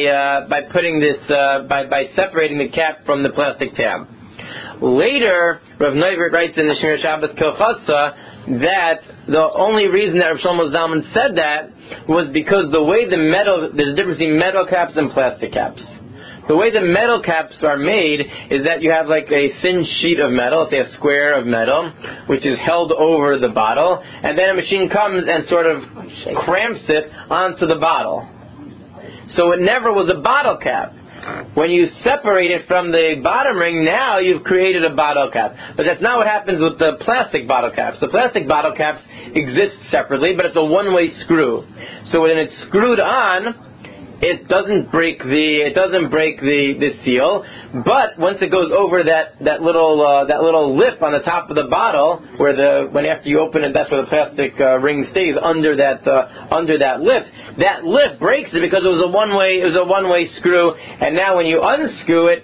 separating the cap from the plastic tab. Later, Rav Neuvert writes in the Shmir Shabbos Kilchasa that the only reason that Rav Shlomo Zalman said that was because there's a difference between metal caps and plastic caps. The way the metal caps are made is that you have like a thin sheet of metal, let's say a square of metal, which is held over the bottle, and then a machine comes and sort of cramps it onto the bottle. So it never was a bottle cap. When you separate it from the bottom ring, now you've created a bottle cap. But that's not what happens with the plastic bottle caps. The plastic bottle caps exist separately, but it's a one-way screw. So when it's screwed on, it doesn't break the seal. But once it goes over that little lip on the top of the bottle, when after you open it, that's where the plastic ring stays under that lip. That lip breaks it because it was a one-way screw, and now when you unscrew it,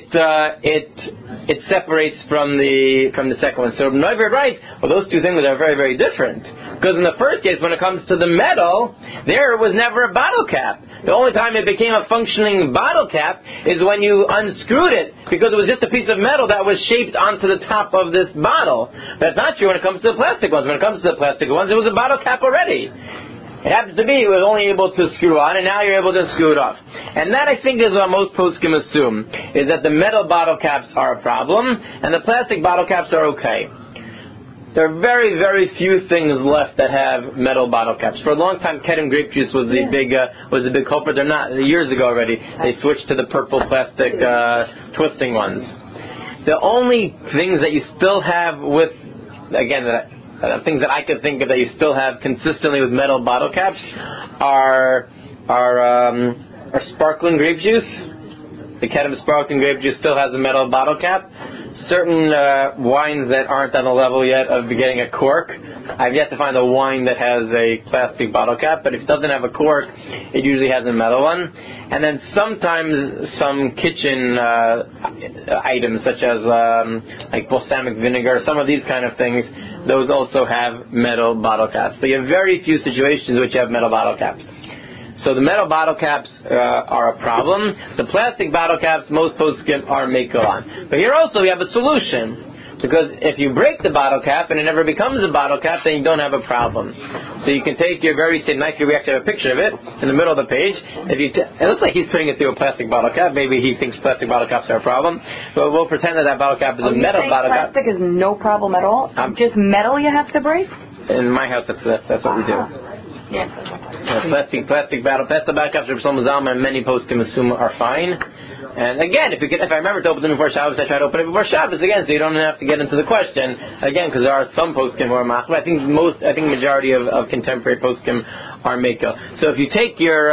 it separates from the second one. So Neuber writes, well, those two things are very, very different. Because in the first case, when it comes to the metal, there was never a bottle cap. The only time it became a functioning bottle cap is when you unscrewed it, because it was just a piece of metal that was shaped onto the top of this bottle. That's not true when it comes to the plastic ones. When it comes to the plastic ones, it was a bottle cap already. It happens to be it was only able to screw on, and now you're able to screw it off. And that, I think, is what most poskim assume, is that the metal bottle caps are a problem, and the plastic bottle caps are okay. There are very, very few things left that have metal bottle caps. For a long time, Kedem grape juice was the big culprit. They're not. Years ago already, they switched to the purple plastic twisting ones. The only things that you still have with, again, things that I could think of that you still have consistently with metal bottle caps are sparkling grape juice. The Kedem sparkling grape juice still has a metal bottle cap. Certain wines that aren't on the level yet of getting a cork, I've yet to find a wine that has a plastic bottle cap, but if it doesn't have a cork, it usually has a metal one. And then sometimes some kitchen items, such as like balsamic vinegar, some of these kind of things, those also have metal bottle caps. So you have very few situations which have metal bottle caps. So the metal bottle caps are a problem. The plastic bottle caps, most poskim are makel on. But here also we have a solution. Because if you break the bottle cap and it never becomes a bottle cap, then you don't have a problem. So you can take your very thin knife, we actually have a picture of it in the middle of the page. It looks like he's putting it through a plastic bottle cap. Maybe he thinks plastic bottle caps are a problem. But we'll pretend that bottle cap is a metal bottle cap. Plastic is no problem at all? Just metal you have to break? In my house, that's what we do. Yeah. Plastic bottle caps for Shlomo Zalman and many poskim assume are fine. And again, if I remember to open them before Shabbos, I try to open it before Shabbos again, so you don't have to get into the question again, because there are some poskim who are machmir. I think majority of contemporary poskim are mekel. So if you take your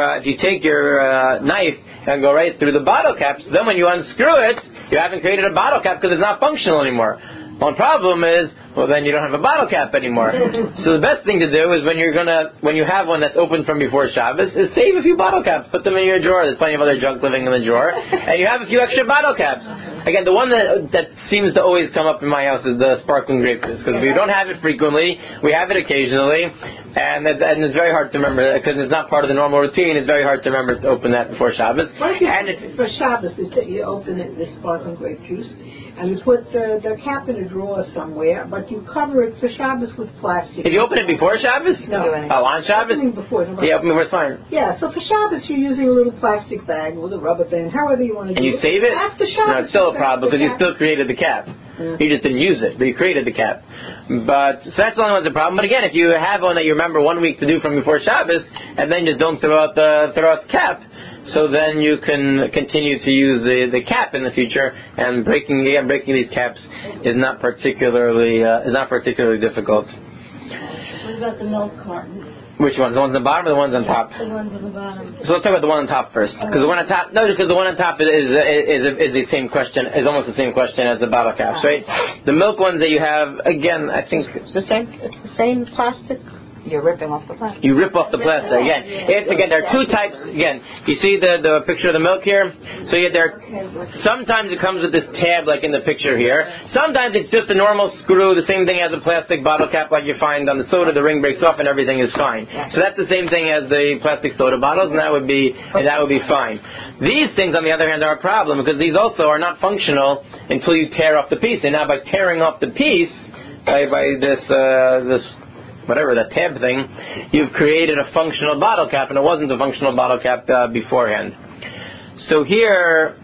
knife and go right through the bottle caps, then when you unscrew it, you haven't created a bottle cap because it's not functional anymore. One problem is, well, then you don't have a bottle cap anymore. So the best thing to do is when you have one that's open from before Shabbos, is save a few bottle caps, put them in your drawer. There's plenty of other junk living in the drawer, and you have a few extra bottle caps. Again, the one that seems to always come up in my house is the sparkling grape juice, because we don't have it frequently, we have it occasionally, and it's very hard to remember because it's not part of the normal routine. It's very hard to remember to open that before Shabbos. For Shabbos, you open it, the sparkling grape juice, and you put the cap in a drawer somewhere, but you cover it for Shabbos with plastic. If you open it before Shabbos? No. Oh, on Shabbos? Before. Yeah, open it before, it's fine. Yeah, so for Shabbos you're using a little plastic bag with a rubber band, however you want to do it. And you save it? After Shabbos. No, it's still a problem because you still created the cap. You just didn't use it, but you created the cap. So that's the only one's a problem. But again, if you have one that you remember 1 week to do from before Shabbos, and then just don't throw out the cap, so then you can continue to use the cap in the future, and breaking these caps is not particularly difficult. What about the milk cartons? Which ones? The ones on the bottom or the ones on top? The ones on the bottom. So let's talk about the one on top first. Because the one on top, because the one on top is the same question, is almost the same question as the bottle caps, right? The milk ones that you have, again, I think It's the same plastic. You're ripping off the plastic. you rip off the plastic. Again, there are two types. Again, you see the picture of the milk here? So sometimes it comes with this tab like in the picture here. Sometimes it's just a normal screw, the same thing as a plastic bottle cap like you find on the soda. The ring breaks off and everything is fine. So that's the same thing as the plastic soda bottles, and that would be fine. These things, on the other hand, are a problem because these also are not functional until you tear off the piece. And now by tearing off the piece, by this whatever, that tab thing, you've created a functional bottle cap, and it wasn't a functional bottle cap beforehand. So here,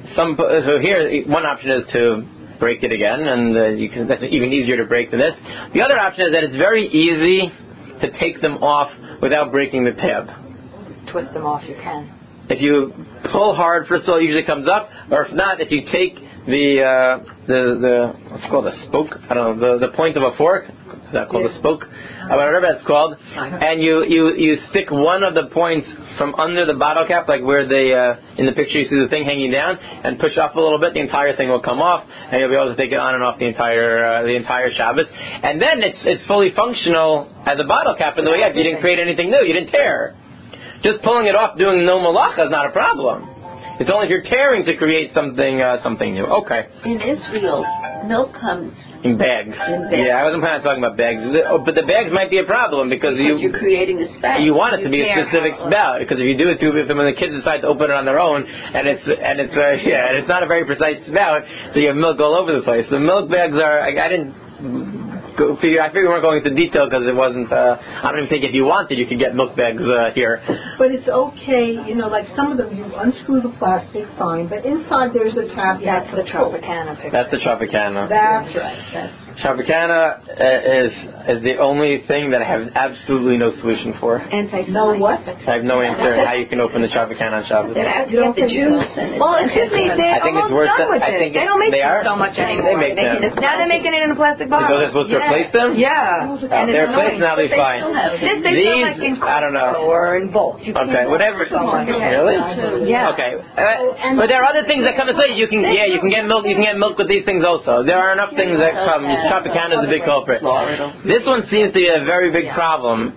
one option is to break it again, and that's even easier to break than this. The other option is that it's very easy to take them off without breaking the tab. Twist them off, you can. If you pull hard, first of all, it usually comes up, or if not, if you take the what's it called, the spoke, I don't know, the point of a fork, Is that called a spoke? Whatever that's called. And you stick one of the points from under the bottle cap, like where in the picture you see the thing hanging down, and push up a little bit. The entire thing will come off, and you'll be able to take it on and off the entire Shabbos. And then it's fully functional as a bottle cap in the way up. You didn't create anything new. You didn't tear. Just pulling it off, doing no malacha is not a problem. It's only if you're tearing to create something new. Okay. In Israel, milk comes in bags. Yeah, I wasn't planning on talking about bags, but the bags might be a problem because you're creating the spout. You want it to be a specific spout, because if you do it when the kids decide to open it on their own, and it's not a very precise spout, so you have milk all over the place. The milk bags are. I figured we weren't going into detail because it wasn't. I don't even think if you wanted, you could get milk bags here. But it's okay, like some of them, you unscrew the plastic, fine, but inside there's a tab. That's the Tropicana picture. That's the Tropicana. That's right. Tropicana is the only thing that I have absolutely no solution for. No what? I have no answer how you can open the Tropicana on Shabbos. You don't get the juice. Well, excuse me, they're almost done with it. They don't make it so much anymore. They make them. Now they're making it in a plastic bottle. So they're supposed to replace them? Yeah. They're replaced now, they're fine. These, in I don't know. Or in bulk. Okay, whatever. Really? Yeah. Okay. But there are other things that come to play. You can get milk. You can get milk with these things also. There are enough things that come. Tropicana is a big culprit. This one seems to be a very big problem.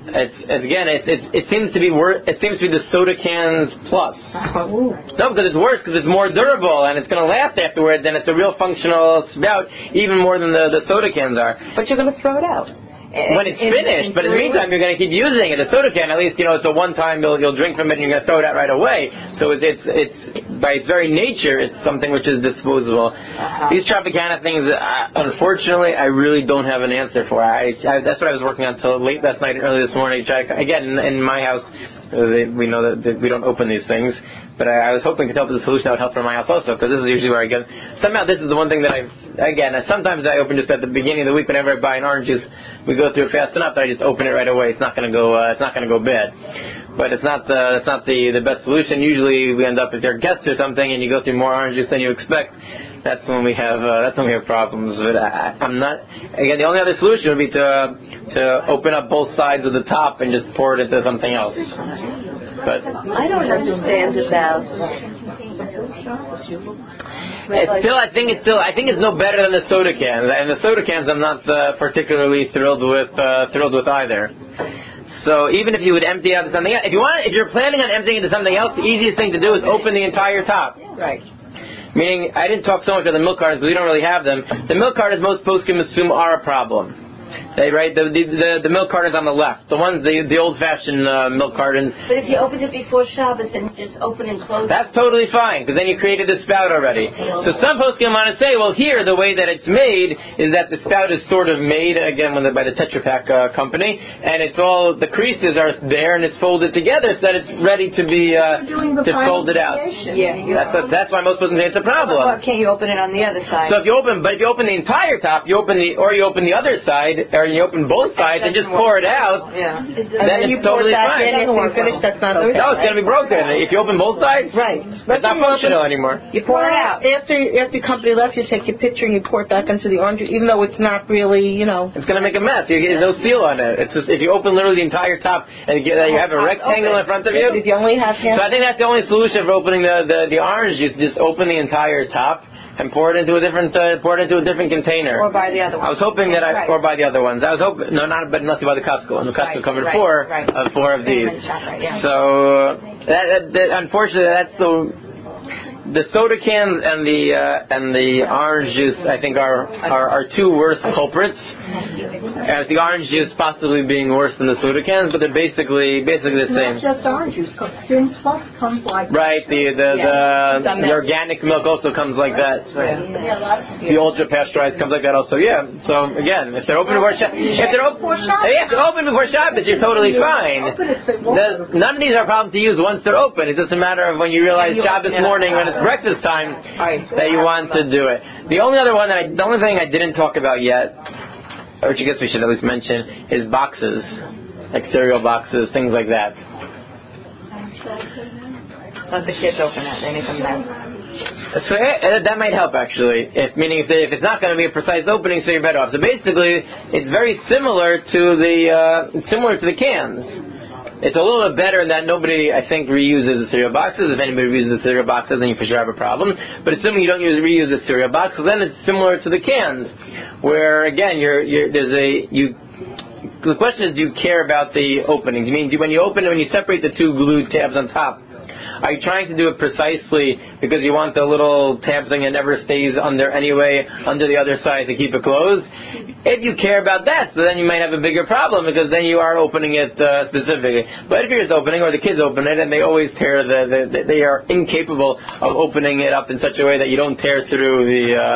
It seems to be It seems to be the soda cans plus. No, because it's worse because it's more durable and it's going to last afterwards, and it's a real functional spout even more than the soda cans are. But you're going to throw it out when it's finished, but in the meantime you're going to keep using it. A soda can, at least, it's a one-time you'll drink from it and you're going to throw it out right away. So it's by its very nature, it's something which is disposable. These Tropicana things, unfortunately, I really don't have an answer for. That's what I was working on till late last night and early this morning. Again, in my house, we know that we don't open these things. But I was hoping to help with a solution that would help for my house also, because this is usually where I get. Somehow this is the one thing that sometimes I open just at the beginning of the week whenever I buy an orange juice. We go through it fast enough that I just open it right away. It's not going to go. It's not going to go bad. But it's not the best solution. Usually we end up if there are guests or something, and you go through more orange juice than you expect. That's when we have problems. But I'm not. Again, the only other solution would be to open up both sides of the top and just pour it into something else. But I don't understand about. I think it's no better than the soda cans. And the soda cans, I'm not particularly thrilled with either. So even if you would empty out to something else, if you're planning on emptying into something else, the easiest thing to do is open the entire top. Right. Meaning, I didn't talk so much about the milk cartons because we don't really have them. The milk cartons most poskim assume are a problem. The milk cartons on the left, the ones, the old-fashioned milk cartons. But if you opened it before Shabbos and just open and close, that's totally fine, because then you created the spout already. So some poskim want to say, well, here the way that it's made is that the spout is sort of made again by the Tetra Pak company, and it's all the creases are there and it's folded together so that it's ready to be fold it out. Yeah, that's why most poskim say it's a problem. Well, can't you open it on the other side? So if you open the entire top, you open the other side. Or you open both sides and just pour it out, then it's totally fine. That's not okay. No, it's going to be broken. If you open both sides, right. It's not functional anymore. You pour it out. After your company left, you take your picture and you pour it back into the orange, even though it's not really, It's going to make a mess. There's no seal on it. It's just, if you open literally the entire top and you have a rectangle in front of you. If you only have half. So I think that's the only solution for opening the orange juice. Just open the entire top and pour it into a different container. Or buy the other one. I was hoping that or buy the other ones. I was hoping but unless you buy the Costco, and the Costco covered four of these. So unfortunately, that's the soda cans and the orange juice, I think, are two worst culprits. The orange juice possibly being worse than the soda cans, but they're basically the same. Not just orange juice, because Thin Plus comes like that. Right. The organic milk also comes like that. The ultra pasteurized comes like that also. Yeah. So again, if they're open before Shabbos, you're totally fine. None of these are a problem to use once they're open. It's just a matter of when you realize Shabbos morning when it's breakfast time that you want to do it. The only thing I didn't talk about yet, which I guess we should at least mention, is boxes, like cereal boxes, things like that. So let the kids open it, they make them then. So that might help actually. If it's not going to be a precise opening, so you're better off. So basically, it's very similar to the cans. It's a little bit better in that nobody, I think, reuses the cereal boxes. If anybody reuses the cereal boxes, then you for sure have a problem. But assuming you don't reuse the cereal box, so then it's similar to the cans, where again, the question is, do you care about the opening? When you separate the two glued tabs on top, are you trying to do it precisely because you want the little tab thing that never stays under anyway, under the other side to keep it closed? If you care about that, so then you might have a bigger problem because then you are opening it specifically. But if you're just opening, or the kids open it, and they always tear they are incapable of opening it up in such a way that you don't tear through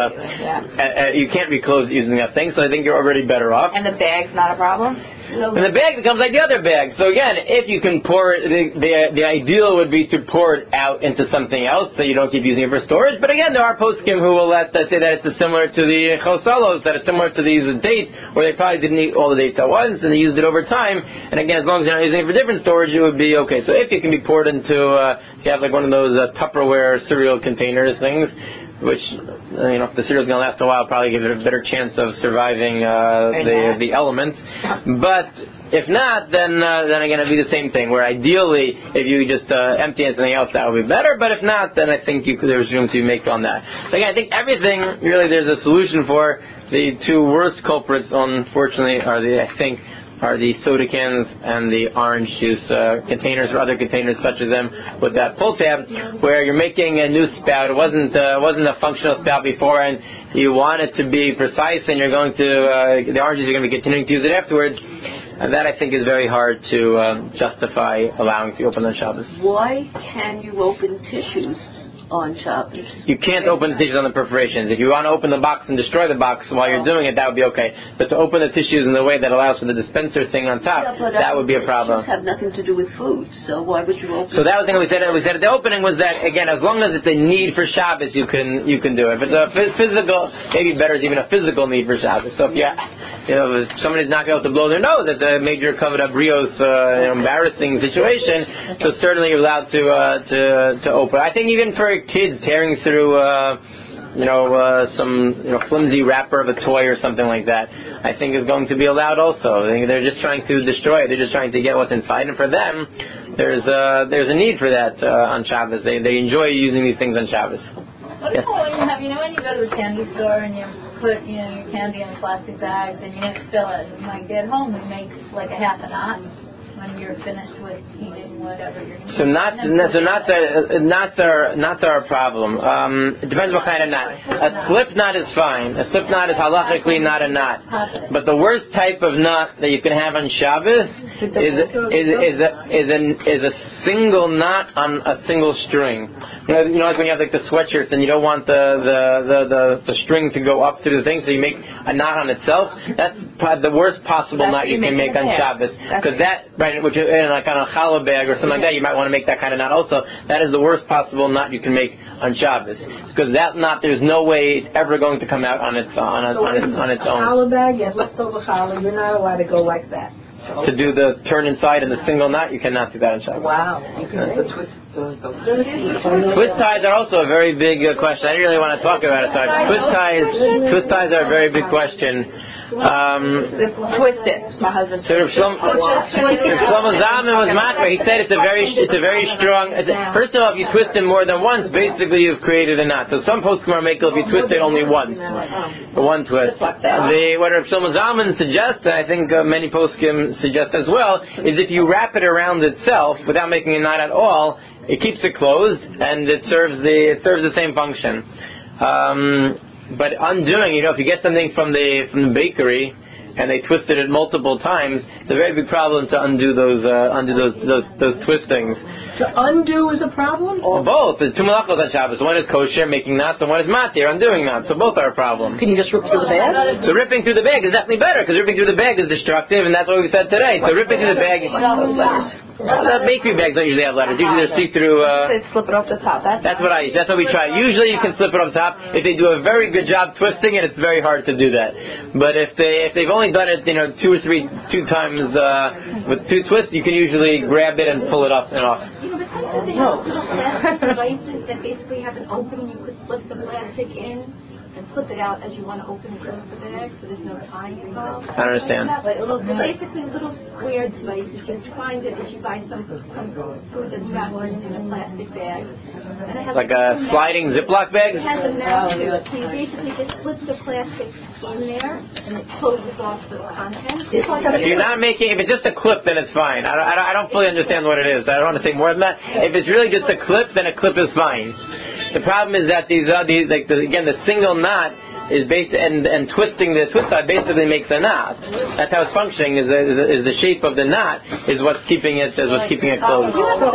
you can't reclose using that thing, so I think you're already better off. And the bag's not a problem? And the bag becomes like the other bag. So again, if you can pour it, the ideal would be to pour it out into something else so you don't keep using it for storage. But again, there are poskim who will say that it's similar to the chosalos, that it's similar to these dates, where they probably didn't eat all the dates at once and they used it over time. And again, as long as you're not using it for different storage, it would be okay. So if it can be poured into, if you have like one of those Tupperware cereal containers things, which, if the cereal's going to last a while, probably give it a better chance of surviving the elements. But if not, then again, it'd be the same thing, where ideally, if you just empty something else, that would be better. But if not, then I think there's room to make on that. So again, I think everything, really, there's a solution for. The two worst culprits, unfortunately, are the soda cans and the orange juice containers or other containers such as them with that pull tab, where you're making a new spout. It wasn't a functional spout before, and you want it to be precise, and you're going to the oranges, you're going to be continuing to use it afterwards. And that, I think, is very hard to justify allowing to open on Shabbos. Why can you open tissues on Shabbos? You can't open the tissues on the perforations. If you want to open the box and destroy the box while you're doing it, that would be okay. But to open the tissues in the way that allows for the dispenser thing on top, that would be a problem. Tissues have nothing to do with food, so why would you open? So that was the thing we said at the opening, was that, again, as long as it's a need for Shabbos, you can do it. If it's a physical, maybe better is even a physical need for Shabbos. So if if somebody's not going to be able to blow their nose, that's a major covered up brios embarrassing situation. So certainly you're allowed to open. I think even for kids tearing through some flimsy wrapper of a toy or something like that, I think is going to be allowed also. They're just trying to destroy it. They're just trying to get what's inside, and for them, there's a need for that on Shabbos. They enjoy using these things on Shabbos. What if when you go to the candy store and you put your candy in plastic bags and you fill it, and like at home you make like a half a knot when you're finished with eating whatever you're eating. So knots are a problem. It depends what kind of knot. A slip knot is fine. A slip knot is halachically not a knot. But the worst type of knot that you can have on Shabbos is a single knot on a single string. Like when you have like the sweatshirts and you don't want the string to go up through the thing, so you make a knot on itself. That's probably the worst possible knot you can make on Shabbos, because that, right, which is like on a challah bag or something like that, you might want to make that kind of knot also. That is the worst possible knot you can make on Shabbos, because that knot, there's no way it's ever going to come out on its own. Challah bag and leftover challah, you're not allowed to go like that. To do the turn inside and the single knot, you cannot do that on Shabbos. Wow. Twist ties are also a very big question. I didn't really want to talk about it. So twist ties are a very big question. Twist it. My husband. So if Shlomo Zalman was makbid, he said it's a very strong. First of all, if you twist it more than once, basically you've created a knot. So some poskim are makel if you twist it only once, one twist. What Shlomo Zalman suggests, and I think many poskim suggest as well, is if you wrap it around itself without making a knot at all, it keeps it closed and it serves the same function. But undoing, if you get something from the bakery and they twisted it multiple times, it's a very big problem to undo those twistings. To undo is a problem? Both. The two malachos on Shabbos. One is kosher, making knots, and one is matir, undoing knots. So both are a problem. Can you just rip through the bag? So ripping through the bag is definitely better, because ripping through the bag is destructive, and that's what we said today. So ripping through the bag. The bakery bags don't usually have letters. Usually they're see-through. They slip it off the top. That's what I use. That's what we try. Usually you can slip it off the top. If they do a very good job twisting it, it's very hard to do that. But if they've only done it, two times sometimes with 2 twists you can usually grab it and pull it up and off. You know, but sometimes they have little plastic devices that basically have an opening. You could slip the plastic in and flip it out as you want to open and close the bag, so there's no tying involved. I understand. Basically, little square devices. You find it if you buy some food that's wrapped in a plastic bag. And it has Like a sliding Ziploc bag? It has a mouth to it, so you basically just slip the plastic in there, and it closes off the contents. It's like If you're not making, if it's just a clip, then it's fine. I don't fully understand what it is. I don't want to say more than that. If it's really just a clip, then a clip is fine. The problem is that the single knot is based and twisting the twist side basically makes a knot. That's how it's functioning. Is the shape of the knot is what's keeping it closed. So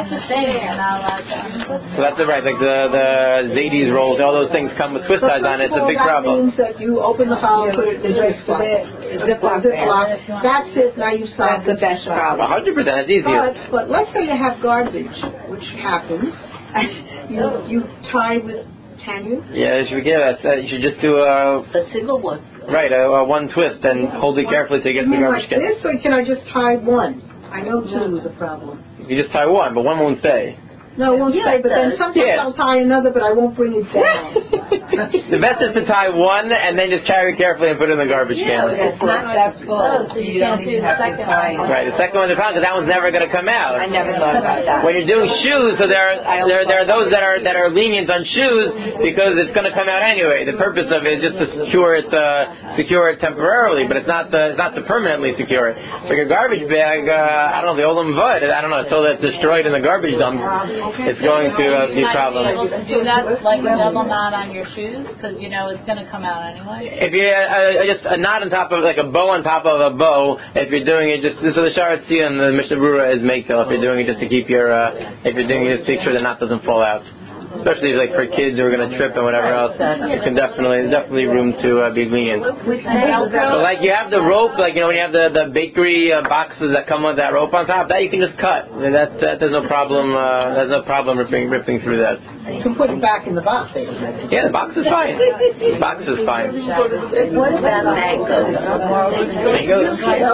that's right. Like the Zadie's rolls, all those things come with twist sides on it. It's a big problem. That means that you open the file, put it in the Ziploc. That's it. Now you solve the best problem. 100%. That's easier. But let's say you have garbage, which happens. You tie with. Can you? Yeah, you should just do a single one. Right, a one twist and hold it carefully to get the garbage can. Like this, or can I just tie one? I know 2 is a problem. You just tie one, but one won't stay. No, it won't stay, but then sometimes I'll tie another, but I won't bring it down. The best is to tie one and then just carry it carefully and put it in the garbage can. It's not that full, so you don't even have to tie it. Right, the second one's a problem because that one's never going to come out. I never thought about that. When you're doing shoes, so there are those that are lenient on shoes because it's going to come out anyway. The purpose of it is just to secure it temporarily, but it's not to permanently secure it. Like a garbage bag, I don't know, the Olam Vud, I don't know, until it's destroyed in the garbage dump. It's going to be a problem. Able to do that like a double knot on your shoes because you know it's going to come out anyway. If you just a knot on top of like a bow on top of a bow, if you're doing it just so the Sharat Tzia and the Mishnah Berurah is makel. If you're doing it just to keep your if you're doing it just to make sure the knot doesn't fall out. Especially like for kids who are going to trip and whatever else, you can definitely room to be lenient. But like you have the rope, like when you have the bakery boxes that come with that rope on top, that you can just cut. That there's no problem. There's no problem ripping through that. You can put it back in the box. Yeah, the box is fine. The box is fine. What about mangoes? Mangoes?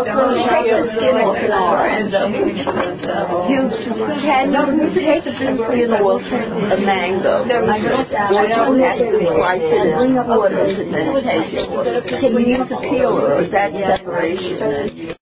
You take a mango. Or you have to slice it in quarters and then take it. Can you use a peeler or is that separation?